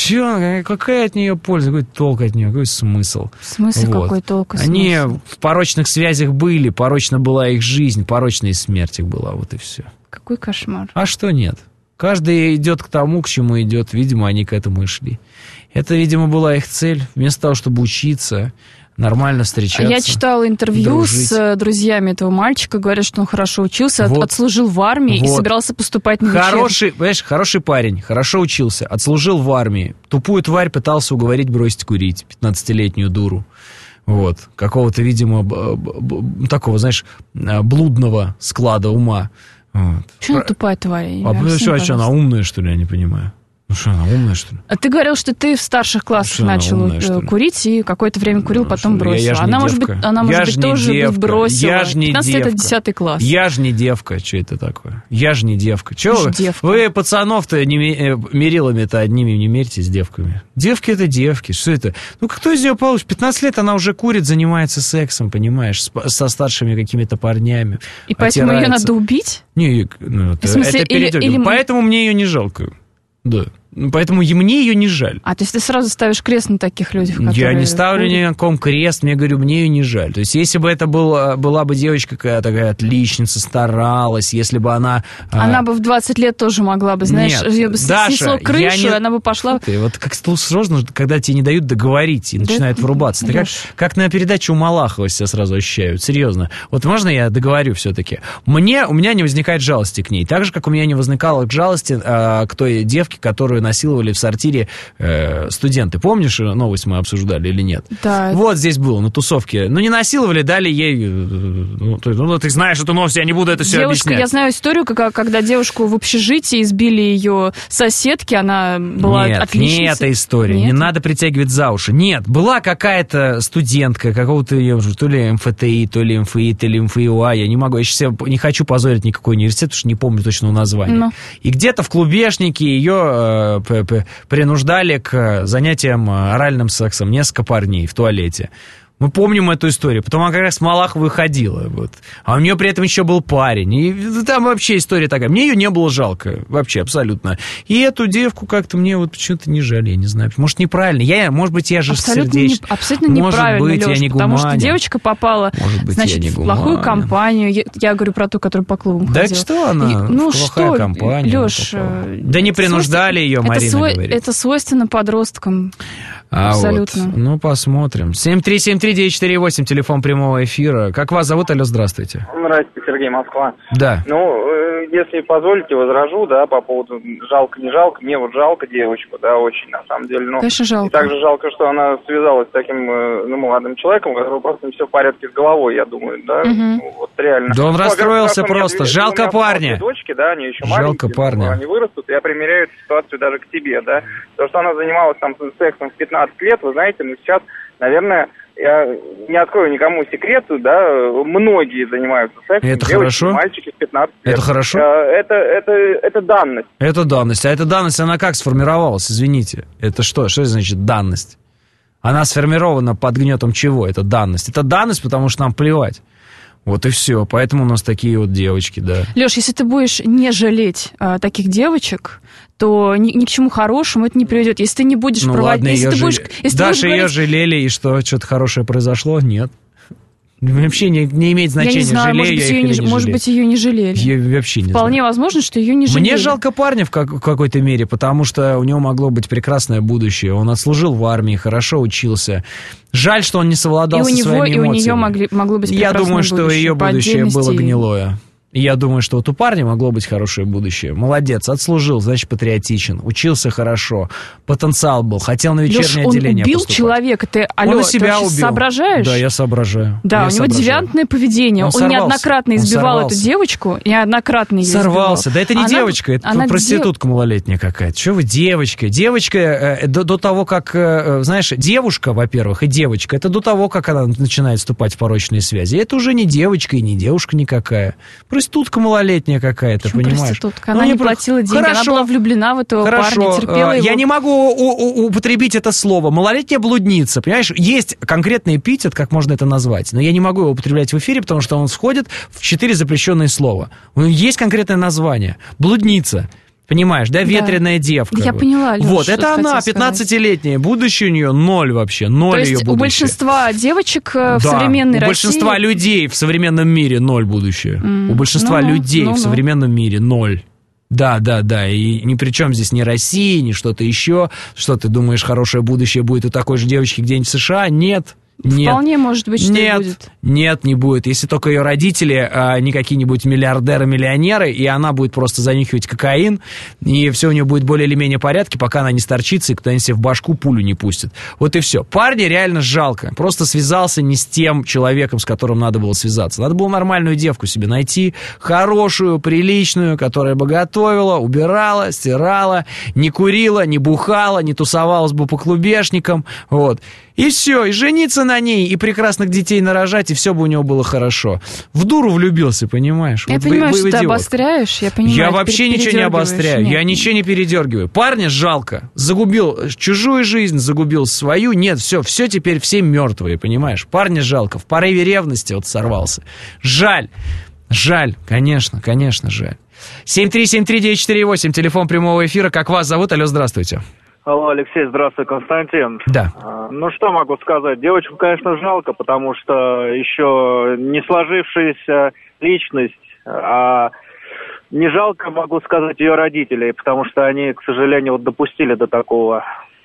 Че, какая от нее польза, какой толк от нее, какой смысл? В смысле, вот. Какой толк и смысл? Они в порочных связях были, порочна была их жизнь, порочная смерть их была, вот и все. Какой кошмар. А что нет? Каждый идет к тому, к чему идет, видимо, они к этому и шли. Это, видимо, была их цель, вместо того, чтобы учиться, нормально встречаться. Я читала интервью дружить. с друзьями этого мальчика, говорят, что он хорошо учился, вот. отслужил в армии вот. И собирался поступать на вечернюю. Хороший, понимаешь, хороший парень, хорошо учился, отслужил в армии. Тупую тварь пытался уговорить бросить курить, пятнадцатилетнюю дуру. Вот, какого-то, видимо, б- б- такого, знаешь, блудного склада ума. Вот. Что она тупая тварь? А что, а что, она умная, что ли, я не понимаю? Ну что, она умная, что ли? А ты говорил, что ты в старших классах что, начал умная, курить и какое-то время курил, ну, потом бросил. Я, я она, может девка. быть, она, может я быть, тоже девка. бросила. Я ж не пятнадцать девка. Это десятый класс. Я ж не девка. Что это такое? Я ж не девка. Чего вы, девка. вы пацанов-то не, мерилами-то одними не мерьте с девками. Девки это девки. Что это? Ну, кто из нее получит? пятнадцать лет она уже курит, занимается сексом, понимаешь, с, со старшими какими-то парнями. И поэтому отирается. ее надо убить? Не, ну, это, в смысле, это или, или... Поэтому мне ее не жалко. Да. Поэтому и мне ее не жаль. А, то есть ты сразу ставишь крест на таких людях, которые... Я не ставлю курят? ни на ком крест, мне, говорю, мне ее не жаль. То есть если бы это был, была бы девочка какая-то такая отличница, старалась, если бы она... Она а... бы в двадцать лет тоже могла бы, знаешь, Нет, ее бы Даша, снесло крышу, не... и она бы пошла... Ты, вот как сложно, когда тебе не дают договорить и да, начинают врубаться. Ты как, как на передаче у Малахова себя сразу ощущают. Серьезно. Вот можно я договорю все-таки? Мне, у меня не возникает жалости к ней. Так же, как у меня не возникало жалости а, к той девке, которую которую насиловали в сортире э, студенты. Помнишь, новость мы обсуждали или нет? Да. Вот здесь было, на тусовке. Ну, не насиловали, дали ей... Ну, ты, ну, ты знаешь эту новость, я не буду это все Девушка, объяснять. Я знаю историю, когда, когда девушку в общежитии избили ее соседки, она была Нет, отличницей. не эта история, Нет? не надо притягивать за уши. Нет, была какая-то студентка, какого-то ее уже, то ли эм эф тэ и, то ли эм эф и, то ли эм эф ю а, я не могу, я сейчас не хочу позорить никакой университет, потому что не помню точного названия. Ну. И где-то в клубешнике ее э, принуждали к занятиям оральным сексом несколько парней в туалете. Мы помним эту историю. Потом она как раз с Малаховой ходила. Вот. А у нее при этом еще был парень. И там вообще история такая. Мне ее не было жалко. Вообще, абсолютно. И эту девку как-то мне вот почему-то не жаль. Я не знаю. Может, неправильно. Я, может быть, я же сердечный. Не, абсолютно может неправильно, быть, Леш, я не потому гуманен. что девочка попала, может быть, значит, я не в плохую компанию. Я, я говорю про ту, которая по клубам да ходила. что она? И, ну плохая что, компания. Леш, да не принуждали ее, Марина это свой, говорит. Это свойственно подросткам. А абсолютно. Вот, ну, посмотрим. семь три семь три девять четыре восемь, телефон прямого эфира. Как вас зовут? Алло, здравствуйте. Здравствуйте, Сергей, Москва. Да. Ну, э, если позволите, возражу, да, по поводу жалко, не жалко. Мне вот жалко девочку, да, очень, на самом деле. Ну, конечно, жалко. И также жалко, что она связалась с таким, э, ну, молодым человеком, у которого просто не все в порядке с головой, я думаю, да. Угу. Ну, вот реально. Да он ну, расстроился просто. просто. Две, жалко парня. Дочки, да, они еще жалко маленькие. парня. Они вырастут, я примеряю эту ситуацию даже к тебе, да. То, что она занималась там сексом в пятнадцать лет, вы знаете, ну, сейчас, наверное... Я не открою никому секрет, да, многие занимаются сексом. Это девочки, хорошо? мальчики в пятнадцать лет. Это хорошо? Это, это, это данность. Это данность. А эта данность, она как сформировалась, извините? Это что? Что значит данность? Она сформирована под гнетом чего? Это данность. Это данность, потому что нам плевать. Вот и все. Поэтому у нас такие вот девочки, да. Леш, если ты будешь не жалеть а, таких девочек, то ни, ни к чему хорошему это не приведет. Если ты не будешь ну, проводить... Ладно, если ты жал... будешь, если Даша ты будешь ее говорить... жалели, и что, что-то хорошее произошло? Нет. Вообще не, не имеет значения, я не знаю, жалею может быть, я ее их не, или не может жалею. быть, ее не жалели. Я вообще не Вполне знаю. возможно, что ее не жалели. Мне жалко парня в, как, в какой-то мере, потому что у него могло быть прекрасное будущее. Он отслужил в армии, хорошо учился. Жаль, что он не совладал и со у него, своими эмоциями. И у нее могли, могло быть прекрасное Я думаю, что будущее, ее будущее было отдельности. гнилое. И я думаю, что вот у парня могло быть хорошее будущее. Молодец, отслужил, значит, патриотичен, учился хорошо, потенциал был, хотел на вечернее Леш, отделение он убил поступать. человека, ты, алло, Он и себя ты убил. соображаешь? Да, я соображаю. Да, я у него соображаю. девиантное поведение. Он Он, сорвался. неоднократно Он избивал сорвался. эту девочку, неоднократно ее Сорвался. избивал. Да это не она, девочка, это она проститутка дев... малолетняя какая-то. Что вы, девочка? Девочка э, до, до того, как, э, знаешь, девушка, во-первых, и девочка, это до того, как она начинает вступать в порочные связи. Это уже не девочка и не девушка никакая. Проститутка малолетняя какая-то, Почему понимаешь? Проститутка? Ну, Она не про... платила деньги, Хорошо. она была влюблена в этого Хорошо. парня, терпела его. Я не могу у- у- употребить это слово. Малолетняя блудница, понимаешь? Есть конкретный эпитет, как можно это назвать, но я не могу его употреблять в эфире, потому что он входит в четыре запрещенные слова. Есть конкретное название. Блудница. Понимаешь, да? Ветреная да. девка. Я поняла, Леш, вот, что это ты она, хотел пятнадцатилетняя. Будущее у нее ноль вообще. Ноль То есть ее будущее. у большинства девочек да, в современной у России... большинства людей в современном мире ноль будущее. Mm. У большинства ну, людей ну, в ну. современном мире ноль. Да, да, да, и ни при чем здесь ни Россия, ни что-то еще. Что ты думаешь, хорошее будущее будет у такой же девочки где-нибудь в США? Нет. Нет. Вполне может быть, что нет, и будет. Нет, не будет. Если только ее родители а, не какие-нибудь миллиардеры-миллионеры, и она будет просто занюхивать кокаин, и все у нее будет более или менее в порядке, пока она не сторчится и кто-нибудь себе в башку пулю не пустит. Вот и все. Парня реально жалко. Просто связался не с тем человеком, с которым надо было связаться. Надо было нормальную девку себе найти, хорошую, приличную, которая бы готовила, убирала, стирала, не курила, не бухала, не тусовалась бы по клубешникам. Вот. И все, и жениться на ней, и прекрасных детей нарожать, и все бы у него было хорошо. В дуру влюбился, понимаешь? Я вот понимаю, вы, что вы ты идиот. обостряешь, я понимаю. Я ты вообще ничего не обостряю, Нет. я ничего не передергиваю. Парня жалко, загубил чужую жизнь, загубил свою. Нет, все, все теперь все мертвые, понимаешь? Парня жалко, в порыве ревности вот сорвался. Жаль, жаль, конечно, конечно, жаль. семь три семь три девять четыре восемь, телефон прямого эфира. Как вас зовут? Алло, здравствуйте. Алло, Алексей, здравствуй, Константин. Да. Ну, что могу сказать? Девочку, конечно, жалко, потому что еще не сложившаяся личность, а не жалко, могу сказать, ее родителей, потому что они, к сожалению, вот допустили до такого.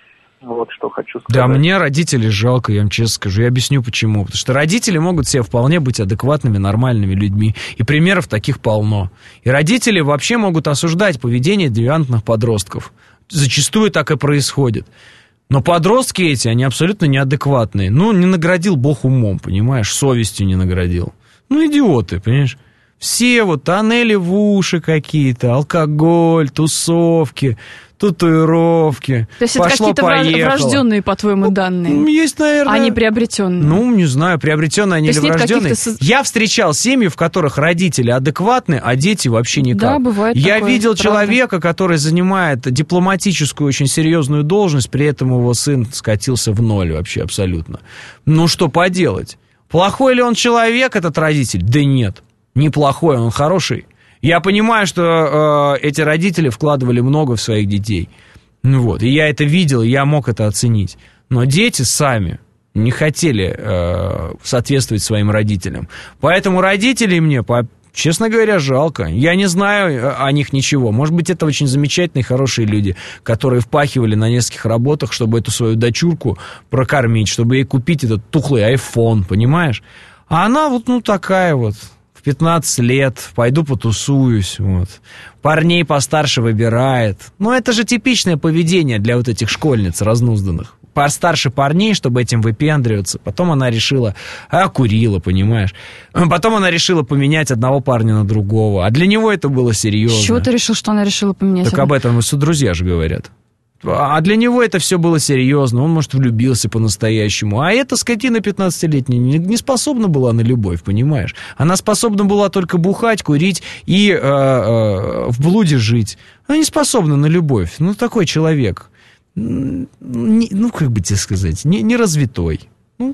Вот что хочу сказать. Да, мне родителей жалко, я вам честно скажу. Я объясню почему. Потому что родители могут себе вполне быть адекватными, нормальными людьми. И примеров таких полно. И родители вообще могут осуждать поведение девиантных подростков. Зачастую так и происходит. Но подростки эти, они абсолютно неадекватные. Ну, не наградил Бог умом, понимаешь, совестью не наградил. Ну, идиоты, понимаешь. Все вот тоннели в уши какие-то, алкоголь, тусовки, татуировки. То есть это какие-то врожденные, по-твоему, данные? Есть, наверное. А не приобретенные? Ну, не знаю, приобретенные они или врожденные. Со... Я встречал семьи, в которых родители адекватны, а дети вообще никак. Да, бывает Я такое, видел правда. человека, который занимает дипломатическую, очень серьезную должность, при этом его сын скатился в ноль вообще абсолютно. Ну, что поделать? Плохой ли он человек, этот родитель? Да нет, неплохой, он хороший. Я понимаю, что э, эти родители вкладывали много в своих детей. Ну вот, и я это видел, и я мог это оценить. Но дети сами не хотели э, соответствовать своим родителям. Поэтому родителей мне, по, честно говоря, жалко. Я не знаю о них ничего. Может быть, это очень замечательные, хорошие люди, которые впахивали на нескольких работах, чтобы эту свою дочурку прокормить, чтобы ей купить этот тухлый айфон, понимаешь? А она вот, ну, такая вот. пятнадцать лет, пойду потусуюсь, вот. Парней постарше выбирает. Ну, это же типичное поведение для вот этих школьниц разнузданных. Постарше парней, чтобы этим выпендриваться. Потом она решила, а курила, понимаешь. Потом она решила поменять одного парня на другого. А для него это было серьезно. С чего ты решил, что она решила поменять? Так об этом все друзья же говорят. А для него это все было серьезно, он, может, влюбился по-настоящему. А эта скотина пятнадцатилетняя не, не способна была на любовь, понимаешь? Она способна была только бухать, курить и э, э, в блуде жить. Она не способна на любовь. Ну, такой человек. Не, ну, как бы тебе сказать, не, не развитой. Ну,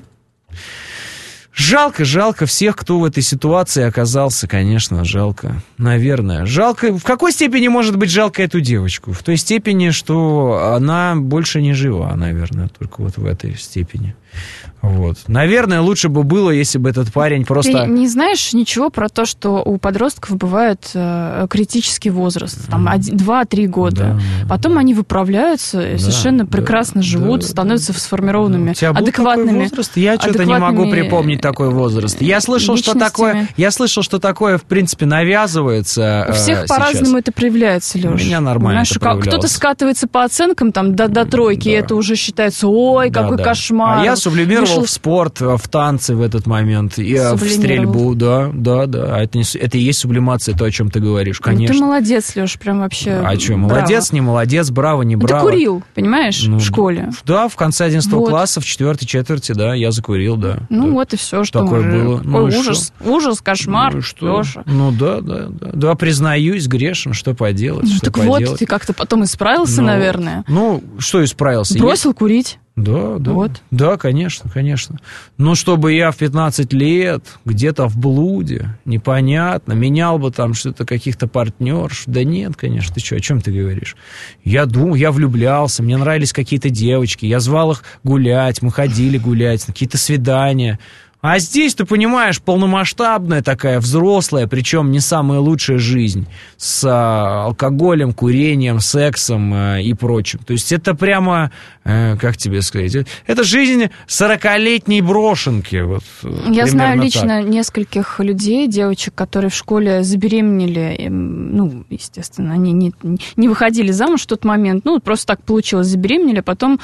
жалко, жалко всех, кто в этой ситуации оказался, конечно, жалко. Наверное. Жалко. В какой степени может быть жалко эту девочку? В той степени, что она больше не жива, наверное, только вот в этой степени. Вот. Наверное, лучше бы было, если бы этот парень просто... Ты не знаешь ничего про то, что у подростков бывает э, критический возраст, там, два-три года. Да, да, Потом да. они выправляются, да, совершенно да, прекрасно да, живут, да, становятся да, сформированными, да. У тебя адекватными. Был такой возраст? Я что-то не могу припомнить такой возраст. Я слышал, что такое, я слышал, что такое, в принципе, навязывается. У всех э, по-разному это проявляется, Леш. У меня нормально это проявлялось. Кто-то скатывается по оценкам там, до, до тройки, да. и это уже считается, ой, да, какой да. кошмар. А я сублимировал Вышел... в спорт, в танцы в этот момент, и в стрельбу, да, да, да. Это, не, это и есть сублимация, то, о чем ты говоришь, конечно. Ну, ты молодец, Леш, прям вообще. А что, молодец, браво. Не молодец, браво, не браво. Ты курил, понимаешь, ну, в школе. Да, в конце одиннадцатого вот. класса, в четвертой четверти, да, я закурил, да. Ну, да. вот и все, что такое уже... было. Ну, ужас, что? ужас, кошмар, ну, что? Леша. Ну, да, да, да. Да, признаюсь, грешен, что поделать, ну, что так поделать. Вот, ты как-то потом исправился, ну, наверное. Ну, что исправился? Бросил Есть... курить. Да, да, вот. да, конечно, конечно. Но чтобы я в пятнадцать лет где-то в блуде, непонятно, менял бы там что-то, каких-то партнерш, да нет, конечно, ты что, о чем ты говоришь? Я думал, я влюблялся, мне нравились какие-то девочки, я звал их гулять, мы ходили гулять, на какие-то свидания. А здесь, ты понимаешь, полномасштабная такая, взрослая, причем не самая лучшая жизнь, с а, алкоголем, курением, сексом а, и прочим. То есть это прямо, а, как тебе сказать, это жизнь сорокалетней брошенки. Вот, я знаю лично так. нескольких людей, девочек, которые в школе забеременели, ну, естественно, они не, не выходили замуж в тот момент, ну, просто так получилось, забеременели, потом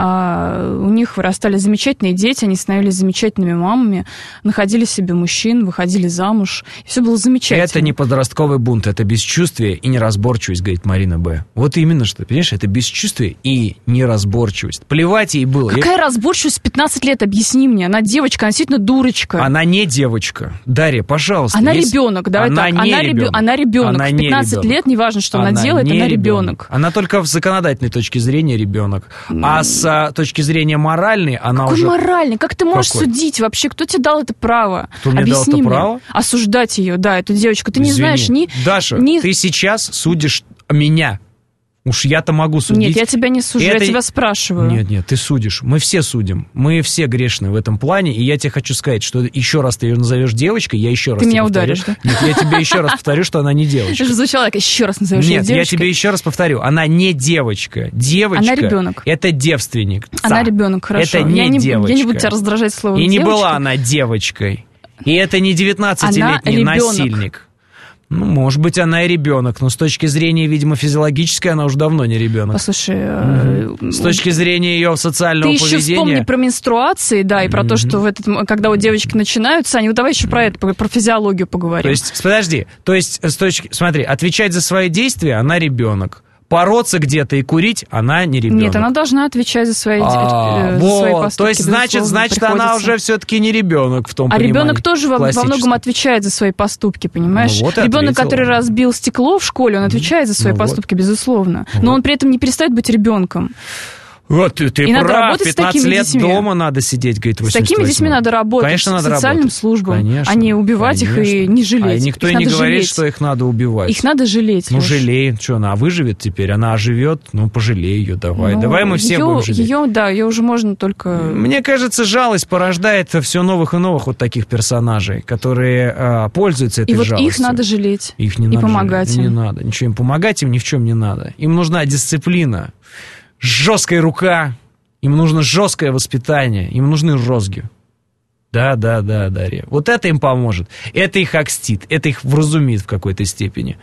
а, у них вырастали замечательные дети, они становились замечательными мамами, находили себе мужчин, выходили замуж. И все было замечательно. Это не подростковый бунт, это бесчувствие и неразборчивость, говорит Марина Б. Вот именно что, понимаешь, это бесчувствие и неразборчивость. Плевать ей было. Какая Я... разборчивость в пятнадцать лет, объясни мне. Она девочка, она действительно дурочка. Она не девочка. Дарья, пожалуйста. Она есть... ребенок, давай она так. Не она, ребенок. она ребенок. Она в пятнадцать ребенок. лет, неважно, что она, она делает, она ребенок. ребенок. Она только с законодательной точки зрения ребенок. Mm. А с а, точки зрения моральной она Какой уже... Какой моральный? Как ты можешь Какой? судить вообще? Кто тебе дал это право? Кто мне Объясни дал это мне. право? Осуждать ее, да, эту девочку. Ты не Извини. знаешь ни... Даша, ни... ты сейчас судишь меня. Уж я-то могу судить. Нет, я тебя не сужу, это... я тебя спрашиваю. Нет, нет, ты судишь. Мы все судим. Мы все грешны в этом плане. И я тебе хочу сказать, что еще раз ты ее назовешь девочкой, я еще раз Ты меня повторю. ударишь, да? Нет, я тебе еще раз повторю, что она не девочка. Это же звучало как еще раз назовешь ее девочкой. Нет, я тебе еще раз повторю. Она не девочка. Девочка. Она ребенок. Это девственник. Она ребенок, хорошо. Это не я не, девочка. Я не буду тебя раздражать словом И не девочка. была она девочкой. И это не девятнадцатилетний насильник. Ну, может быть, она и ребенок, но с точки зрения, видимо, физиологической, она уже давно не ребенок. Послушай, mm-hmm. с точки зрения ее социального ты поведения... Ты еще вспомни про менструации, да, и про mm-hmm. то, что в этот, когда у девочки начинаются, Саня, вот давай еще про это, про физиологию поговорим. То есть, подожди, то есть, с точки, смотри, отвечать за свои действия она ребенок. Бороться где-то и курить, она не ребенок. Нет, она должна отвечать за свои, а, э, за вот, свои поступки. То есть, значит, значит приходится. Она уже все-таки не ребенок в том а понимании. А ребенок тоже во, во многом отвечает за свои поступки, понимаешь? Ну, вот ребенок, который разбил стекло в школе, он отвечает за свои ну, поступки, вот. безусловно. Но вот. он при этом не перестает быть ребенком. Вот, ты, ты и прав, надо работать пятнадцать с такими лет детьми. дома надо сидеть, говорит, С такими детьми надо работать, конечно, надо социальным работать. службам, конечно, а не убивать конечно. их и не жалеть. А никто их и не говорит, жалеть. что их надо убивать. Их надо жалеть. Ну, Леш. жалей. Что, она выживет теперь? Она оживет? Ну, пожалей ее, давай. Ну, давай мы все ее, будем жалеть. Ее, да, ее уже можно только... Мне кажется, жалость порождает все новых и новых вот таких персонажей, которые а, пользуются этой жалостью. И вот жалостью. их надо жалеть. Их не и надо помогать жалеть. им. Не надо. Ничего им помогать им ни в чем не надо. Им нужна дисциплина, жесткая рука. Им нужно жесткое воспитание, им нужны розги. Да, да, да, Дарья. Вот это им поможет. Это их окстит, это их вразумит в какой-то степени.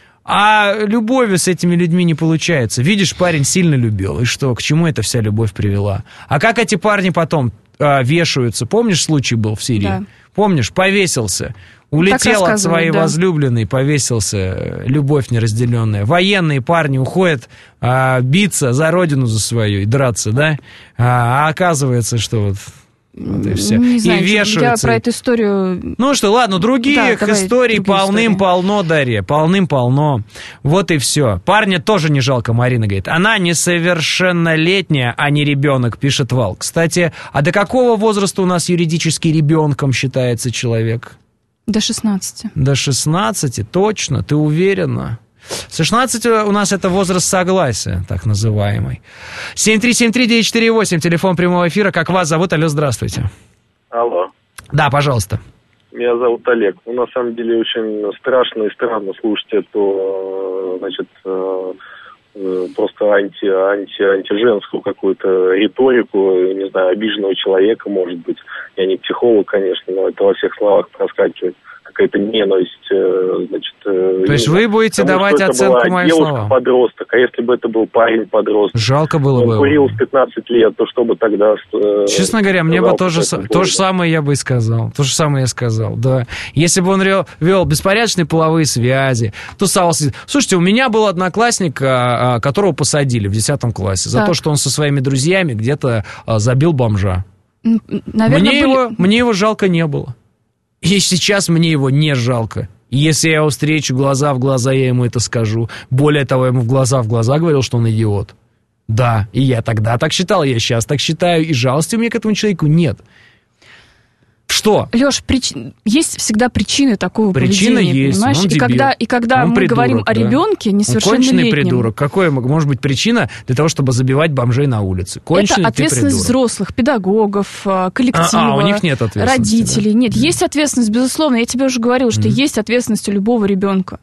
А любовью с этими людьми не получается. Видишь, парень сильно любил. И что, к чему эта вся любовь привела? А как эти парни потом а, вешаются? Помнишь, случай был в Сирии? Да. Помнишь, повесился. Улетел от своей да. возлюбленной, повесился, любовь неразделенная. Военные парни уходят а, биться за родину за свою и драться, да? А, а оказывается, что вот... Вот и все. Не знаю, и вешаются. Я про эту историю... Ну что, ладно, других да, историй полным-полно, Дарья, полным-полно. Вот и все. Парня тоже не жалко, Марина говорит. Она несовершеннолетняя, а не ребенок, пишет Вал. Кстати, а до какого возраста у нас юридически ребенком считается человек? До шестнадцати. До шестнадцати, точно, ты уверена? С шестнадцати у нас это возраст согласия, так называемый. семь три семь три девять четыре восемь, телефон прямого эфира. Как вас зовут? Алло, здравствуйте. Алло. Да, пожалуйста. Меня зовут Олег. Ну, на самом деле, очень страшно и странно слушать эту, значит, просто анти, анти, антиженскую какую-то риторику, не знаю, обиженного человека, может быть. Я не психолог, конечно, но это во всех словах проскакивает. Какая-то ненависть, значит... То есть вы будете потому, давать оценку моим словам? Девушка-подросток, а если бы это был парень-подросток? Жалко было он бы. Он курил в пятнадцать лет, то что бы тогда... Честно говоря, мне бы тоже, то же самое я бы и сказал. То же самое я сказал, да. Если бы он вел, вел беспорядочные половые связи, тусовался... Слушайте, у меня был одноклассник, которого посадили в десятом классе за так. то, что он со своими друзьями где-то забил бомжа. Наверное, мне, были... его, мне его жалко не было. И сейчас мне его не жалко. Если я его встречу глаза в глаза, я ему это скажу. Более того, я ему в глаза в глаза говорил, что он идиот. Да, и я тогда так считал, я сейчас так считаю, и жалости у меня к этому человеку нет. Что? Леш, прич... есть всегда причины такого Причина поведения, есть, понимаешь? Он и дебил. когда, и когда он мы придурок, говорим о да. ребенке несовершеннолетнем... Он конченый придурок. Какая может быть причина для того, чтобы забивать бомжей на улице? Конченый Это ответственность взрослых, педагогов, коллектива, а, а, у них нет ответственности, родителей. Да. Нет, есть ответственность, безусловно. Я тебе уже говорила, что mm-hmm. есть ответственность у любого ребенка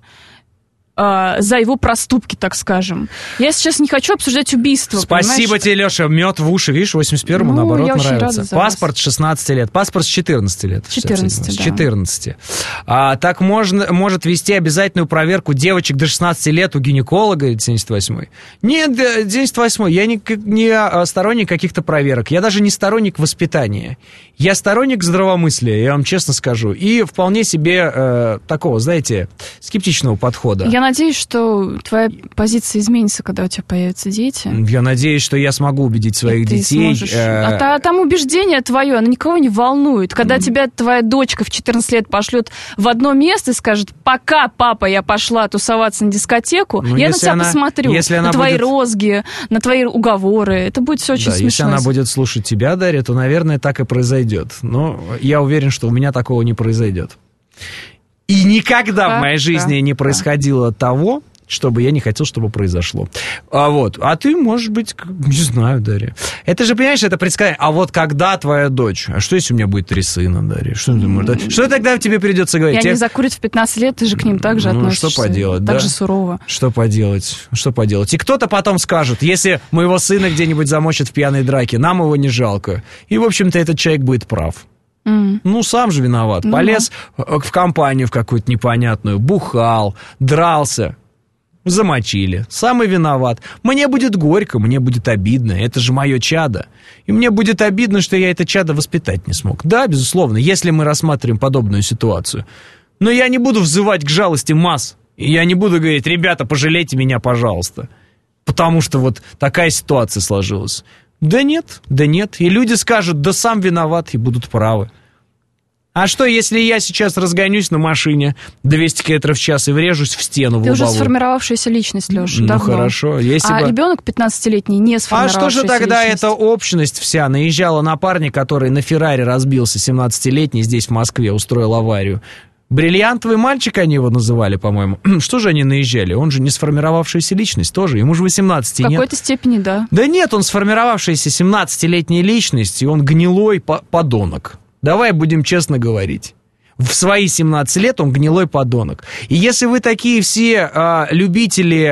за его проступки, так скажем. Я сейчас не хочу обсуждать убийство. Спасибо понимаешь? тебе, Леша. Мед в уши, видишь, восемьдесят первому, ну, наоборот, я нравится. Паспорт с шестнадцати лет, паспорт с четырнадцати лет. четырнадцати, с да. четырнадцати. А, так можно, может вести обязательную проверку девочек до шестнадцати лет у гинеколога, говорит семьдесят восьмой. Нет, семьдесят восьмой, я не, не сторонник каких-то проверок. Я даже не сторонник воспитания. Я сторонник здравомыслия, я вам честно скажу. И вполне себе э, такого, знаете, скептичного подхода. Я надеюсь, что твоя позиция изменится, когда у тебя появятся дети. Я надеюсь, что я смогу убедить своих ты детей. Сможешь... А, та, там убеждение твое, оно никого не волнует. Когда mm. тебя твоя дочка в четырнадцать лет пошлет в одно место и скажет: пока, папа, я пошла тусоваться на дискотеку, ну, я на тебя она, посмотрю, если на твои будет... розги, на твои уговоры. Это будет все очень да, смешно. Если она будет слушать тебя, Дарья, то, наверное, так и произойдет. Но я уверен, что у меня такого не произойдет. И никогда да, в моей жизни да, не происходило да. того, чтобы я не хотел, чтобы произошло. А вот, а ты, может быть, не знаю, Дарья. Это же, понимаешь, это предсказание. А вот когда твоя дочь? А что, если у меня будет три сына, Дарья? Что ты думаешь? Да? Что тогда тебе придется говорить? И они Тебе... закурят в пятнадцать лет, ты же к ним так же ну, относишься. что поделать, так да? же сурово. Что поделать? Что поделать? И кто-то потом скажет, если моего сына где-нибудь замочат в пьяной драке, нам его не жалко. И, в общем-то, этот человек будет прав. Mm. Ну, сам же виноват. Mm. Полез в компанию в какую-то непонятную, бухал, дрался. Замочили. Самый виноват. Мне будет горько, мне будет обидно. Это же мое чадо. И мне будет обидно, что я это чадо воспитать не смог. Да, безусловно, если мы рассматриваем подобную ситуацию. Но я не буду взывать к жалости масс. И я не буду говорить, ребята, пожалейте меня, пожалуйста. Потому что вот такая ситуация сложилась. Да нет, да нет. И люди скажут, да сам виноват, и будут правы. А что, если я сейчас разгонюсь на машине двести километров в час и врежусь в стену в Ты лобовую? уже сформировавшаяся личность, Леша, Ну, давно. хорошо. Если а бы... ребенок пятнадцатилетний не А сформировавшаяся что же тогда личность? эта общность вся наезжала на парня, который на Феррари разбился, семнадцатилетний, здесь в Москве, устроил аварию? Бриллиантовый мальчик они его называли, по-моему. Что же они наезжали? Он же не сформировавшаяся личность тоже. Ему же восемнадцать В нет. какой-то степени, да. Да нет, он сформировавшаяся семнадцатилетняя личность, и он гнилой по- подонок. Давай будем честно говорить. В свои семнадцать лет он гнилой подонок. И если вы такие все а, любители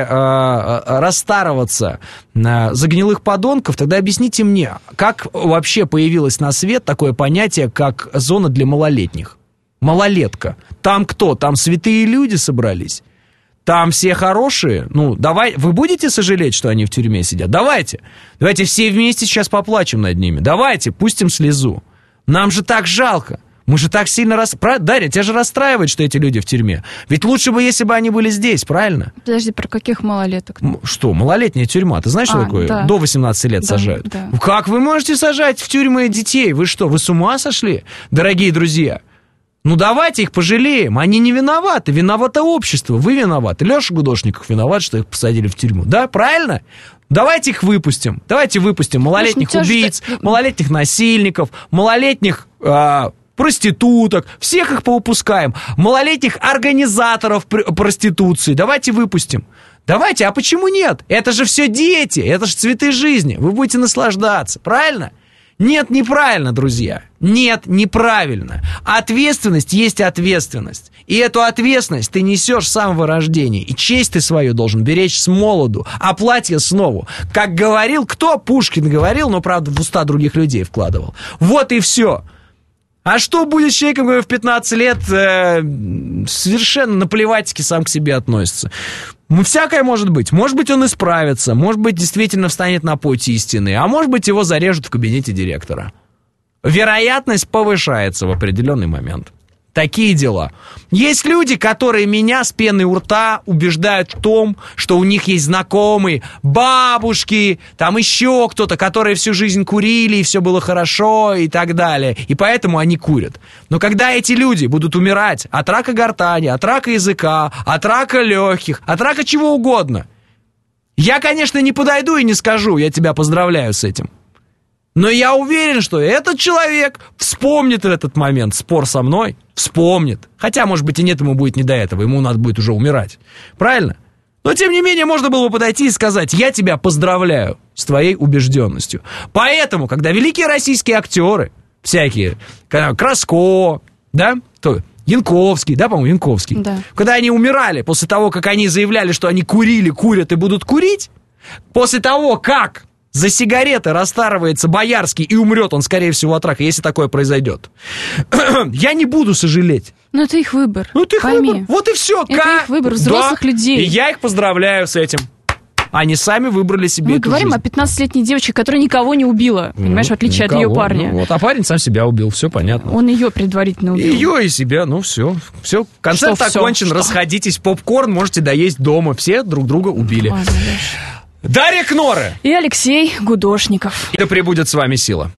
а, расстарываться а, за гнилых подонков, тогда объясните мне, как вообще появилось на свет такое понятие, как зона для малолетних? Малолетка. Там кто? Там святые люди собрались? Там все хорошие? Ну, давай, вы будете сожалеть, что они в тюрьме сидят? Давайте. Давайте все вместе сейчас поплачем над ними. Давайте, пустим слезу. Нам же так жалко. Мы же так сильно... Рас... Дарья, тебя же расстраивает, что эти люди в тюрьме. Ведь лучше бы, если бы они были здесь, правильно? Подожди, про каких малолеток? Что, малолетняя тюрьма? Ты знаешь, а, что такое? Да. До восемнадцати лет да, сажают. Да. Как вы можете сажать в тюрьмы детей? Вы что, вы с ума сошли, дорогие друзья? Ну, давайте их пожалеем. Они не виноваты. Виновато общество. Вы виноваты. Леша Гудошников виноват, что их посадили в тюрьму. Да, правильно? Давайте их выпустим. Давайте выпустим малолетних Слушай, убийц, же... малолетних насильников, малолетних... А, проституток, всех их поупускаем, малолетних организаторов пр- проституции, давайте выпустим. Давайте, а почему нет? Это же все дети, это же цветы жизни, вы будете наслаждаться, правильно? Нет, неправильно, друзья, нет, неправильно. Ответственность есть ответственность, и эту ответственность ты несешь с самого рождения, и честь ты свою должен беречь с молоду, а платье снова. Как говорил, кто? Пушкин говорил, но, правда, в уста других людей вкладывал. Вот и все. А что будет с человеком, который в пятнадцать лет э, совершенно наплевательски сам к себе относится? Ну, всякое может быть. Может быть, он исправится, может быть, действительно встанет на путь истины, а может быть, его зарежут в кабинете директора. Вероятность повышается в определенный момент. Такие дела. Есть люди, которые меня с пеной у рта убеждают в том, что у них есть знакомые, бабушки, там еще кто-то, которые всю жизнь курили, и все было хорошо, и так далее. И поэтому они курят. Но когда эти люди будут умирать от рака гортани, от рака языка, от рака легких, от рака чего угодно, я, конечно, не подойду и не скажу, я тебя поздравляю с этим. Но я уверен, что этот человек вспомнит в этот момент спор со мной, вспомнит. Хотя, может быть, и нет, ему будет не до этого, ему надо будет уже умирать. Правильно? Но, тем не менее, можно было бы подойти и сказать, я тебя поздравляю с твоей убежденностью. Поэтому, когда великие российские актеры, всякие, Краско, да, кто? Янковский, да, по-моему, Янковский. Да. Когда они умирали, после того, как они заявляли, что они курили, курят и будут курить, после того, как за сигареты расстарывается Боярский и умрет он, скорее всего, от рака, если такое произойдет, я не буду сожалеть. Ну, это их выбор. Ну, это их Пойми. выбор. Вот и все. Это К... их выбор взрослых да. людей. И я их поздравляю с этим. Они сами выбрали себе Мы эту говорим жизнь. о пятнадцатилетней девочке, которая никого не убила, Ну, понимаешь, в отличие никого. от ее парня. Ну, вот. А парень сам себя убил, все понятно. Он ее предварительно убил. Ее и себя, ну все. Все, концерт Что всё? окончен, Что? расходитесь, попкорн можете доесть дома. Все друг друга убили. Ладно, Дарья Кнорре и Алексей Гудошников. Да пребудет с вами сила.